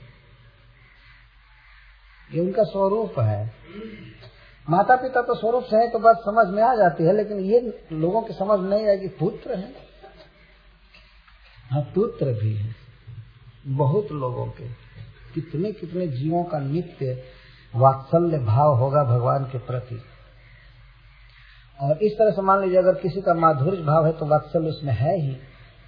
ये उनका स्वरूप है। माता पिता तो स्वरूप से है तो बात समझ में आ जाती है, लेकिन ये लोगों की समझ नहीं आएगी। पुत्र है, हाँ पुत्र भी है। बहुत लोगों के, कितने कितने जीवों का नित्य वात्सल्य भाव होगा भगवान के प्रति। और इस तरह से मान लीजिए अगर किसी का माधुर्य भाव है तो वात्सल्य उसमें है ही।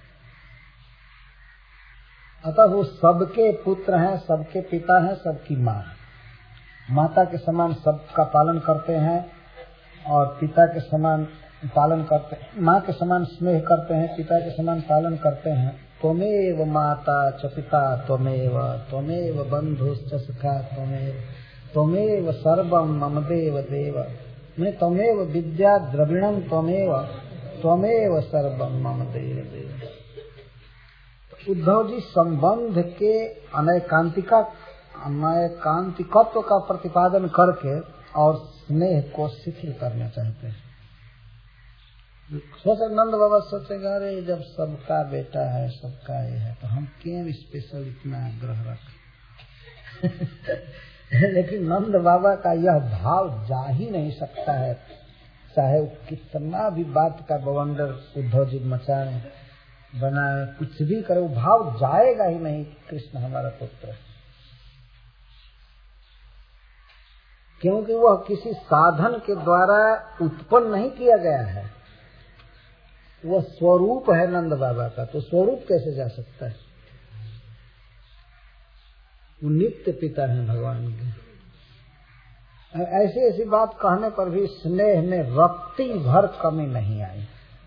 अतः वो सबके पुत्र हैं, सबके पिता हैं, सबकी माँ है। माता के समान सबका पालन करते हैं और पिता के समान पालन करते हैं, माँ के समान स्नेह करते हैं, पिता के समान पालन करते हैं। त्वमेव माता च पिता त्वमेव बंधुश्च सखा त्वमेव सर्वं मम देव देव, मैं त्वमेव विद्या द्रविणं त्वमेव सर्वं मम देव देव। उद्धव जी संबंध के अनैकांतिकत्व का प्रतिपादन करके और स्नेह को शिथिल करना चाहते हैं। सोचे नंद बाबा सोचेगा, अरे जब सबका बेटा है, सबका ये है, तो हम क्यों स्पेशल इतना आग्रह रखें। लेकिन नंद बाबा का यह भाव जा ही नहीं सकता है चाहे कितना भी बात का बवंडर उद्धव जी मचाए बनाए, कुछ भी करे, वो भाव जाएगा ही नहीं कृष्ण हमारा पुत्र है, क्योंकि वह किसी साधन के द्वारा उत्पन्न नहीं किया गया है, वह स्वरूप है नंद बाबा का, तो स्वरूप कैसे जा सकता है? वो नित्य पिता है भगवान के। ऐसी ऐसी बात कहने पर भी स्नेह में रत्ती भर कमी नहीं आई।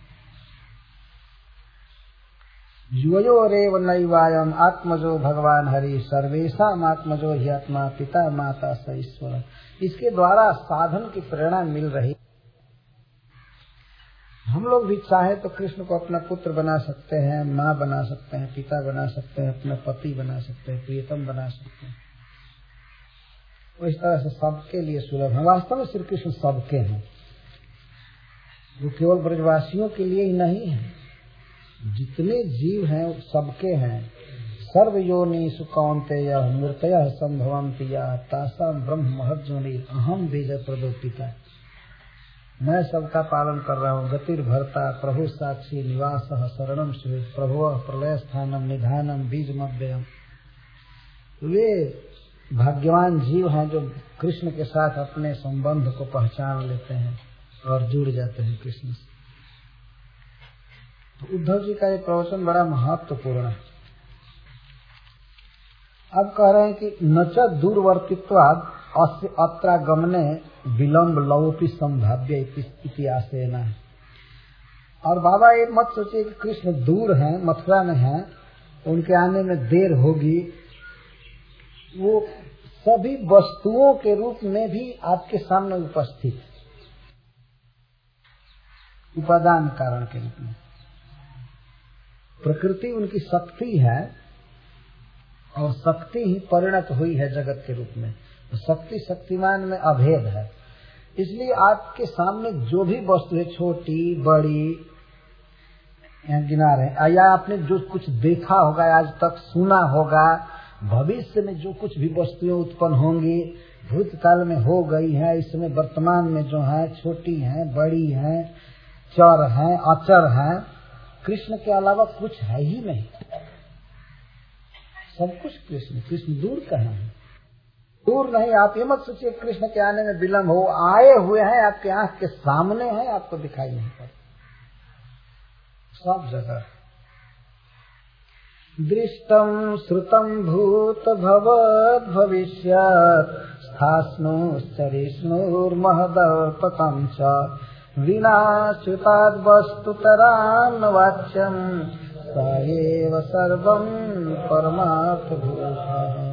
युवयोरेव नैवायम आत्मजो भगवान हरि सर्वेषाम आत्मजो ही आत्मा पिता माता स ईश्वर। इसके द्वारा साधन की प्रेरणा मिल रही। हम लोग भी चाहे तो कृष्ण को अपना पुत्र बना सकते हैं, माँ बना सकते हैं, पिता बना सकते हैं, अपना पति बना सकते हैं, प्रियतम बना सकते हैं। इस तरह से सबके लिए सुलभ है। वास्तव में श्री कृष्ण सबके हैं, वो केवल ब्रजवासियों के लिए ही नहीं है, जितने जीव हैं सबके हैं। सर्व योनिषु कौन्तेय मूर्तयः संभवन्ति या तासाम ब्रह्म महज्जोनि अहम बीज प्रदोपिता। मैं सबका पालन कर रहा हूँ। गतिर्भर्ता प्रभु साक्षी निवासः शरणम सुरे प्रभुः प्रलय स्थानम निधानम बीजमव्ययम्। वे भाग्यवान जीव हैं जो कृष्ण के साथ अपने संबंध को पहचान लेते हैं और जुड़ जाते हैं कृष्ण से। तो उद्धव जी का ये प्रवचन बड़ा महत्वपूर्ण है। अब कह रहे हैं कि नच दूरवर्तित्वाद अस्य अत्रागमने विलंब लवोपि संभाव्य इतिहासेन। और बाबा ये मत सोचिए कि कृष्ण दूर हैं, मथुरा में हैं, उनके आने में देर होगी। वो सभी वस्तुओं के रूप में भी आपके सामने उपस्थित, उपादान कारण के रूप में। प्रकृति उनकी शक्ति है और शक्ति ही परिणत हुई है जगत के रूप में। शक्ति शक्तिमान में अभेद है, इसलिए आपके सामने जो भी वस्तु है, छोटी बड़ी, यहाँ गिना रहे, या आपने जो कुछ देखा होगा, आज तक सुना होगा, भविष्य में जो कुछ भी वस्तुएं उत्पन्न होंगी, भूतकाल में हो गई है, इसमें वर्तमान में जो है, छोटी है, बड़ी है, चर है, अचर है, कृष्ण के अलावा कुछ है ही नहीं। सब कुछ कृष्ण। कृष्ण दूर कहाँ है? दूर नहीं। आप ये मत सोचिए कृष्ण के आने में विलंब हो, आए हुए हैं, आपके आंख के सामने हैं, आपको दिखाई नहीं पड़ता, सब जगह। दृष्टम श्रुतम भूत भवद भविष्यत् स्थास्नुश्चरिष्णुर्महदर्पकं च विनाच्युताद् वस्तुतरान् वाच्यं स एव सर्वं परमार्थभूतः।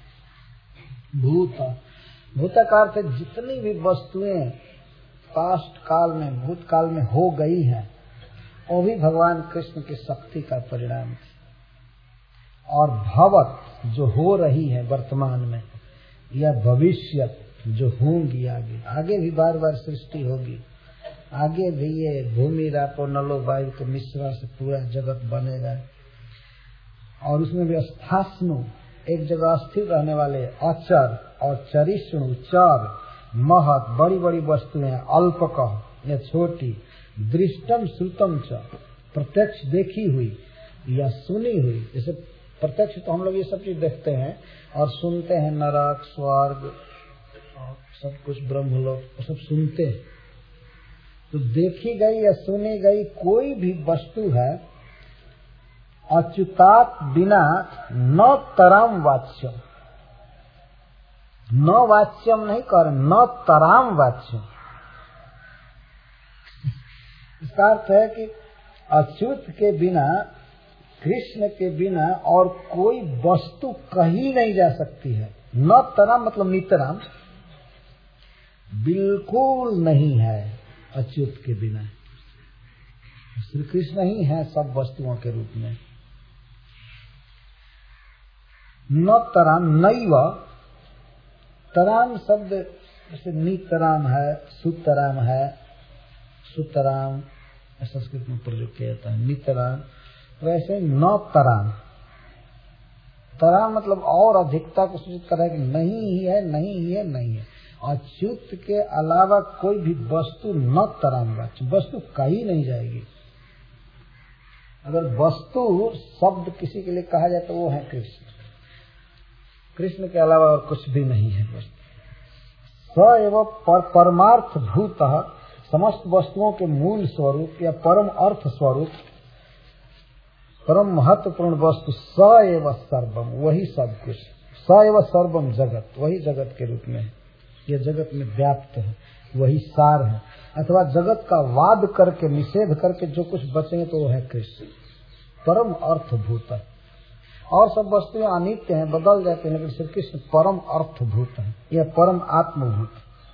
भूत का अर्थ जितनी भी वस्तुएं पास्ट काल में, भूतकाल में हो गई हैं, वो भी भगवान कृष्ण की शक्ति का परिणाम है। और भवत जो हो रही है वर्तमान में, या भविष्य जो होंगी आगे, आगे भी बार बार सृष्टि होगी, आगे भी ये भूमि रापो नलो वायु के मिश्रण से पूरा जगत बनेगा। और उसमें भी स्थास्नु, एक जगह स्थिर रहने वाले, अचर और चरिष्णु, चर, महत, बड़ी बड़ी वस्तुएं, अल्पक या छोटी, दृष्टम श्रुतम च, प्रत्यक्ष देखी हुई या सुनी हुई। जैसे प्रत्यक्ष तो हम लोग ये सब चीज देखते हैं और सुनते हैं, नरक, स्वर्ग, सब कुछ ब्रह्मलोक सब सुनते हैं। तो देखी गई या सुनी गई कोई भी वस्तु है, अच्युतात बिना न तराम वाच्यम, न वाच्यम नहीं कर, न तराम वाच्यम। इसका अर्थ है कि अच्युत के बिना, कृष्ण के बिना और कोई वस्तु कहीं नहीं जा सकती है। न तराम मतलब नितराम, बिल्कुल नहीं है अच्युत के बिना। श्री कृष्ण ही है सब वस्तुओं के रूप में। न तराम नैव, तराम शब्द जैसे नितराम है, सुतराम है, सुतराम संस्कृत में प्रयोग किया जाता है, नितराम। वैसे न तराम, तराम मतलब और अधिकता को सूचित कर रहा है कि नहीं ही है, नहीं ही है, नहीं है। अच्युत के अलावा कोई भी वस्तु न तरांगा, वस्तु कही नहीं जाएगी। अगर वस्तु शब्द किसी के लिए कहा जाए तो वो है कृष्ण। कृष्ण के अलावा और कुछ भी नहीं है वस्तु। स एवं परमार्थ भूत, समस्त वस्तुओं के मूल स्वरूप या परम अर्थ स्वरूप, परम महत्वपूर्ण वस्तु स एवं सर्वम, वही सब कुछ। स एवं सर्वम जगत, वही जगत के रूप में है, यह जगत में व्याप्त है, वही सार है। अथवा जगत का वाद करके, निषेध करके जो कुछ बचेंगे तो वो है कृष्ण, परम अर्थभूत। और सब वस्तुएं अनित्य हैं, बदल जाते हैं, लेकिन श्री कृष्ण परम अर्थभूत है, यह परम आत्मभूत।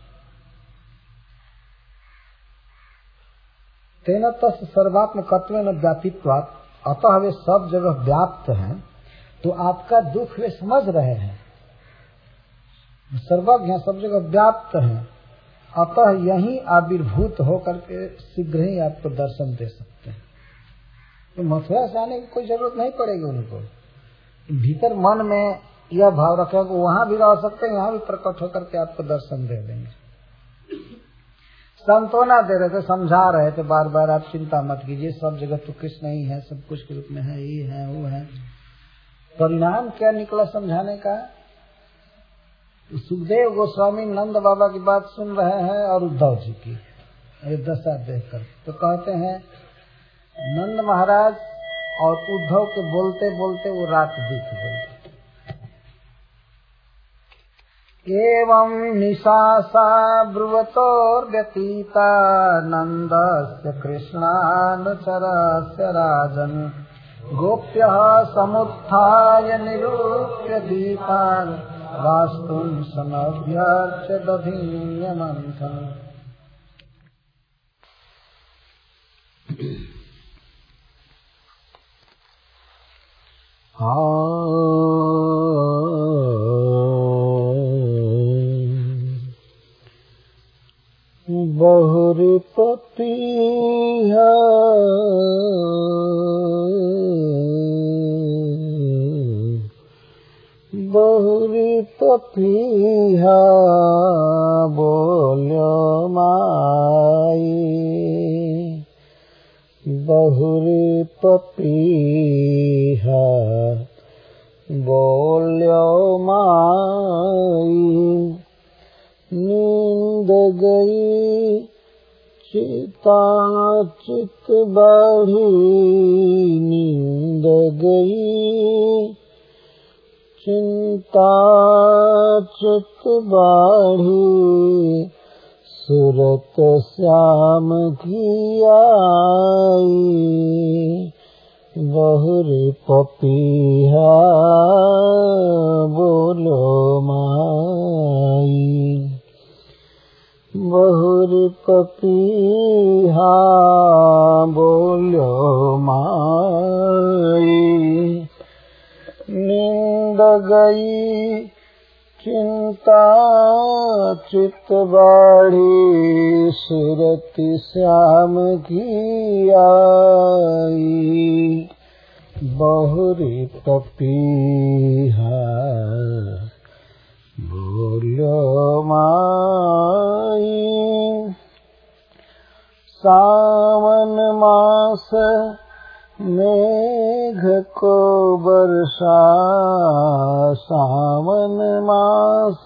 तेन तस् सर्वात्मकत्वेन व्यापित्वात्, अतः वे सब जगह व्याप्त हैं। तो आपका दुख वे समझ रहे हैं, सर्वज्ञ सब जगह व्याप्त हैं, अतः यही आविर्भूत होकर के शीघ्र ही आपको दर्शन दे सकते हैं। तो मथुरा से आने की कोई जरूरत नहीं पड़ेगी उनको। भीतर मन में यह भाव रखेगा कि वहां भी रह सकते हैं, यहाँ भी प्रकट होकर के आपको दर्शन दे देंगे। सांत्वना दे रहे थे, समझा रहे थे बार बार, आप चिंता मत कीजिए, सब जगह तो कृष्ण ही है, सब कुछ के रूप में है, ये है वो है। परिणाम क्या निकला समझाने का? सुखदेव गोस्वामी नंद बाबा की बात सुन रहे हैं और उद्धव जी की ये दशा देखकर, तो कहते हैं नंद महाराज और उद्धव के बोलते बोलते वो रात बीत गई। एवं निशासा ब्रुवतोर्व्यतीता नंदस्य कृष्णानुचरस्य राजन्, गोप्यः समुत्थाय निरूप्य दीपान्, वास्तुं समभ्यर्च्य दधीन्यमन्थन्। बहुरी पपीहा बहुरी पपीहा बोल्यो माई, बहुरी पपीहा बोल्यो माई, नींद गई चिता चित बढ़ी, नींद गई चिंता चित बढ़ी, सूरत श्याम की आई, बहुरी पपीहा बोलो माई, बहुरी पपीहा बोलो माई, नींद गई चिंता चित बढ़ी, सूरत श्याम की आई, बहुरी पपीहा बोलो माई। सावन मास मेघ को वर्षा, सावन मास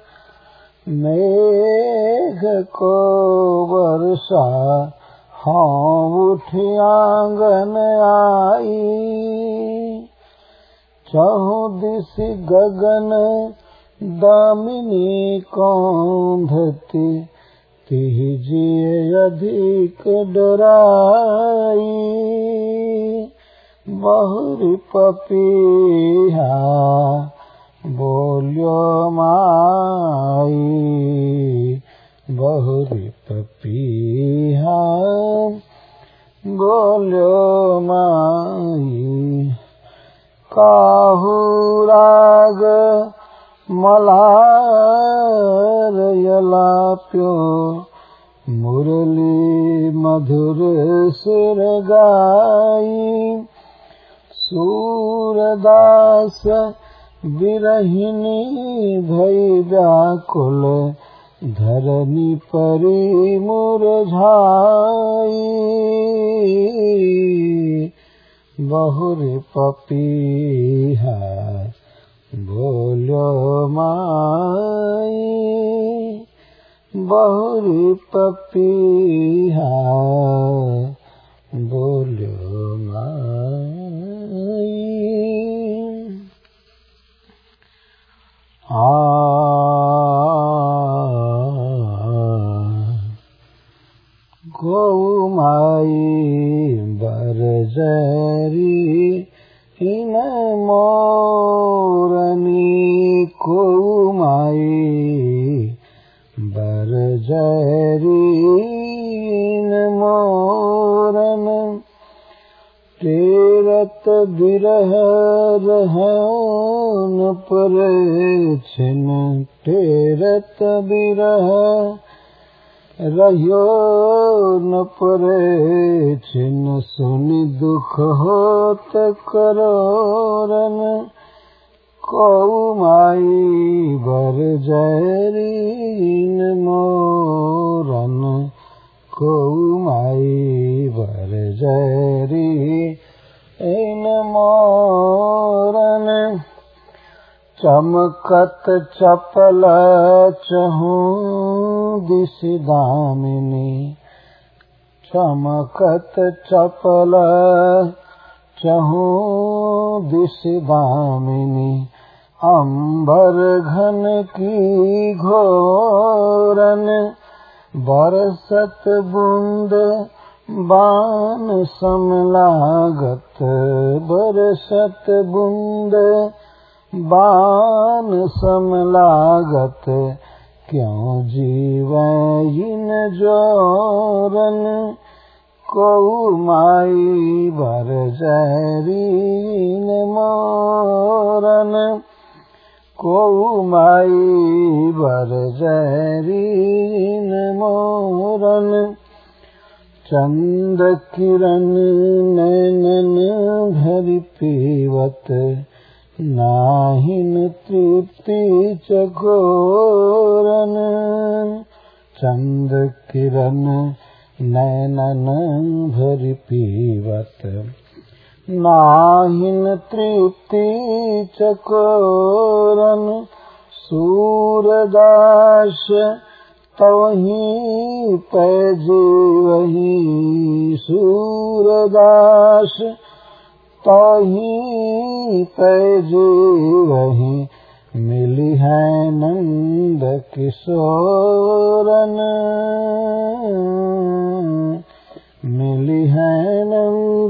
मेघ को वर्षा, हाँ उठी आंगन आई, चहुदिश गगन दामिनी कौंधती, तिहिजिए अधिक डराई, बहुरी पपीहा बोल्यो माई, बहुरी पपीहा बोल्यो माई। काहू राग मल्हार यलाप्यो, मुरली मधुर सुर गाई, सूरदास विरहिनी भई व्याकुल, धरनी परी मुरझाई बहुरी पपीहा बोलो माई बहुरी पपीहा बोलो माई गौ माई बरजरी इन मोरनी को माई बरजरी इन मोरन तेरत बिरह रहन पर छिन तेरत बिरह रह्यो न परे छिन सुनि दुख होत करोरन कौ माई बरजरी इन मोरन कौ माई बरजरी इन मोरन चमकत चपल चहूं दिस दामिनी चमकत चपल चहूं दिस दामिनी अंबर घन की घोरन बरसत बूंद बान समलागत बरसत बूंद बान समलागत क्यों जीवइन जोरन कौ माई बरजरीन मोरन कौ माई बरजरीन मोरन चंद किरण नैनन भरि पीवत नाहिन तृप्ति चकोरन चंद किरण नैनन भरि पीवत नाहिन तृप्ति चकोरन सूरदास तवही पैजीवही सूरदास तवही पैजीवही मिली है नंद किशोरन मिली है नंद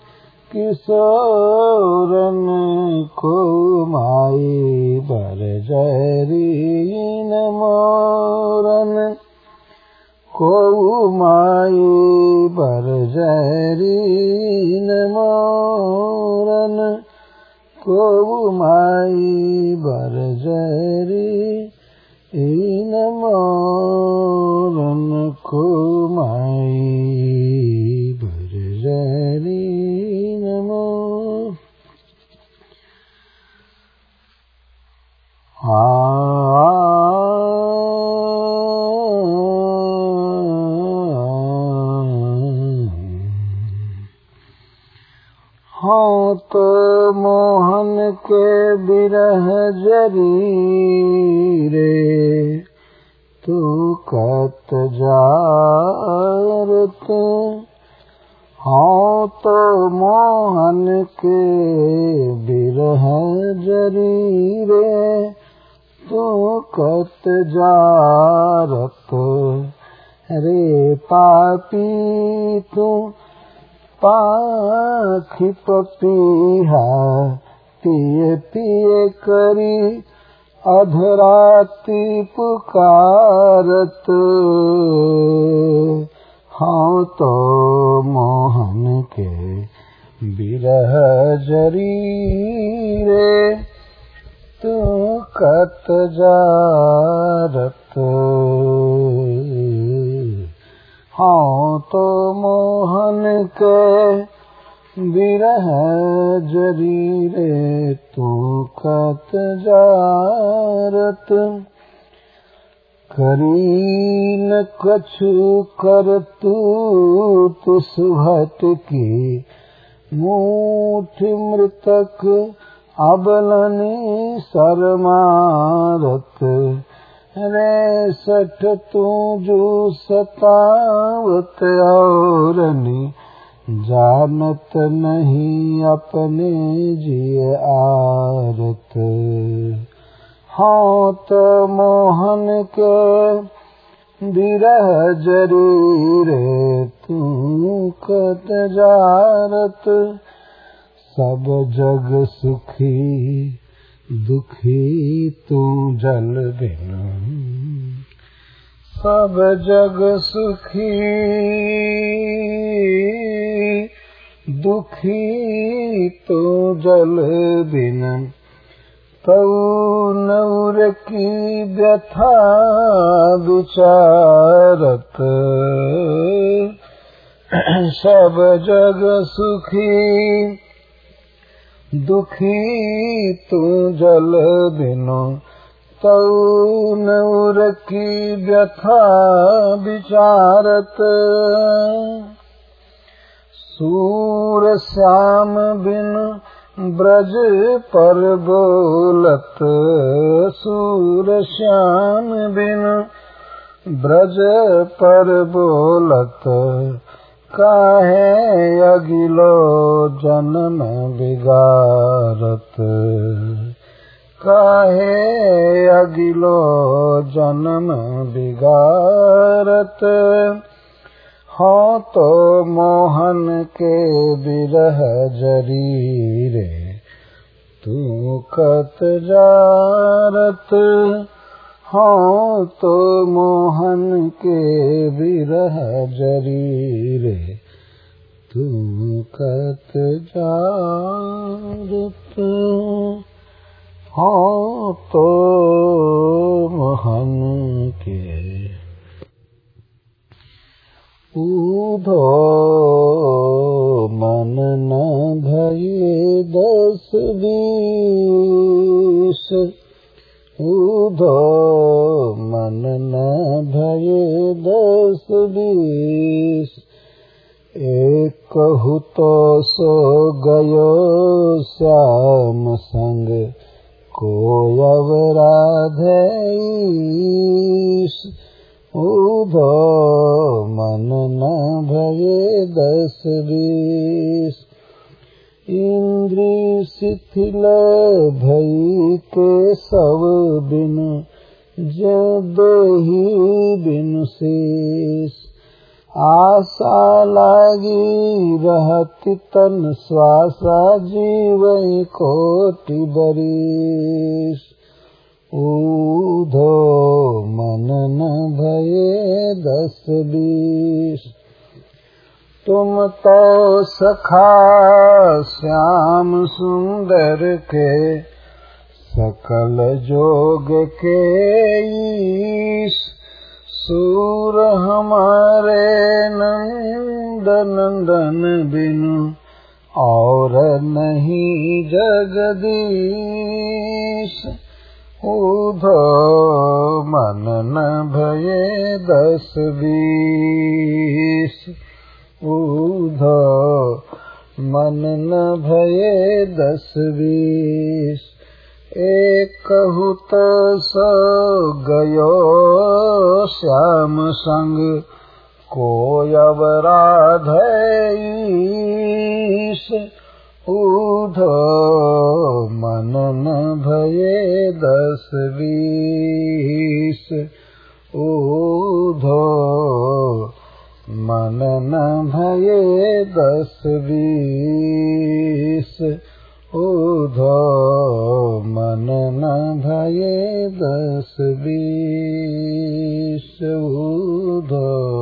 किशोरन को माई बरजरीन मोरन को माई बरजरीन मोरन को माई बरजरीन मोरन को माई बरजरीन मोरन हाँ तो मोहन के बिरह जरीरे तू कत जारत हाँ तो मोहन के बिरह जरीरे तू कत जारत रे पापी तू पाखी पपीहा पिए पिए करी अधराती पुकारत हाँ तो मोहन के बिरह जरीरे तू कत जारत हाँ तो मोहन के बिरह जरीरे तू कत जारत करीन कछु कर तू सुभटकी मूठ मृतक अबलनी सरमारत रे सठ तू जो सतावत औरनी जानत नहीं अपने जिय आरत। हाँ तो मोहन के बिरह जरीरे तू कत जारत सब जग सुखी दुखी तू जल बिनु सब जग सुखी दुखी तू जल बिनु तौ नौर की व्यथा विचारत सब जग सुखी दुखी तू जल बिनु तौ नौर की व्यथा विचारत सूर श्याम बिनु ब्रज पर बोलत सूर श्याम बिनु ब्रज पर बोलत काहे अगिलो जन्म बिगारत काहे अगिलो जन्म बिगारत। हाँ तो मोहन के बिरह जरीरे तू कत जारत हाँ तो मोहन के बिरह जरीरे तू कत जारत हाँ तो मोहन के ऊधो मन न भये 10-20 ऊधो मन न भये 10-20 एक कहु तो सो गयो श्याम संग कोय अवराधईस ऊधो मन न भये 10-20 इंद्री शिथिल भई के सब बिनु जदहि बिनु शेष आशा लागी रहति तन श्वासा जीवई कोटि बरिस ऊधो मन न भये 10-20 तुम तो सखा श्याम सुंदर के सकल जोग के ईश सूर हमारे नंदन बिनु और नहीं जगदीश ऊधो मन न भये 10-20 ऊधो मन न भये 10-20 एक कहु तो सो गयो श्याम संग कोय अवराधईस ऊधो मन न भये 10-20 ऊधो मन न भये 10-20 ऊधो मन न भये 10-20 ऊधो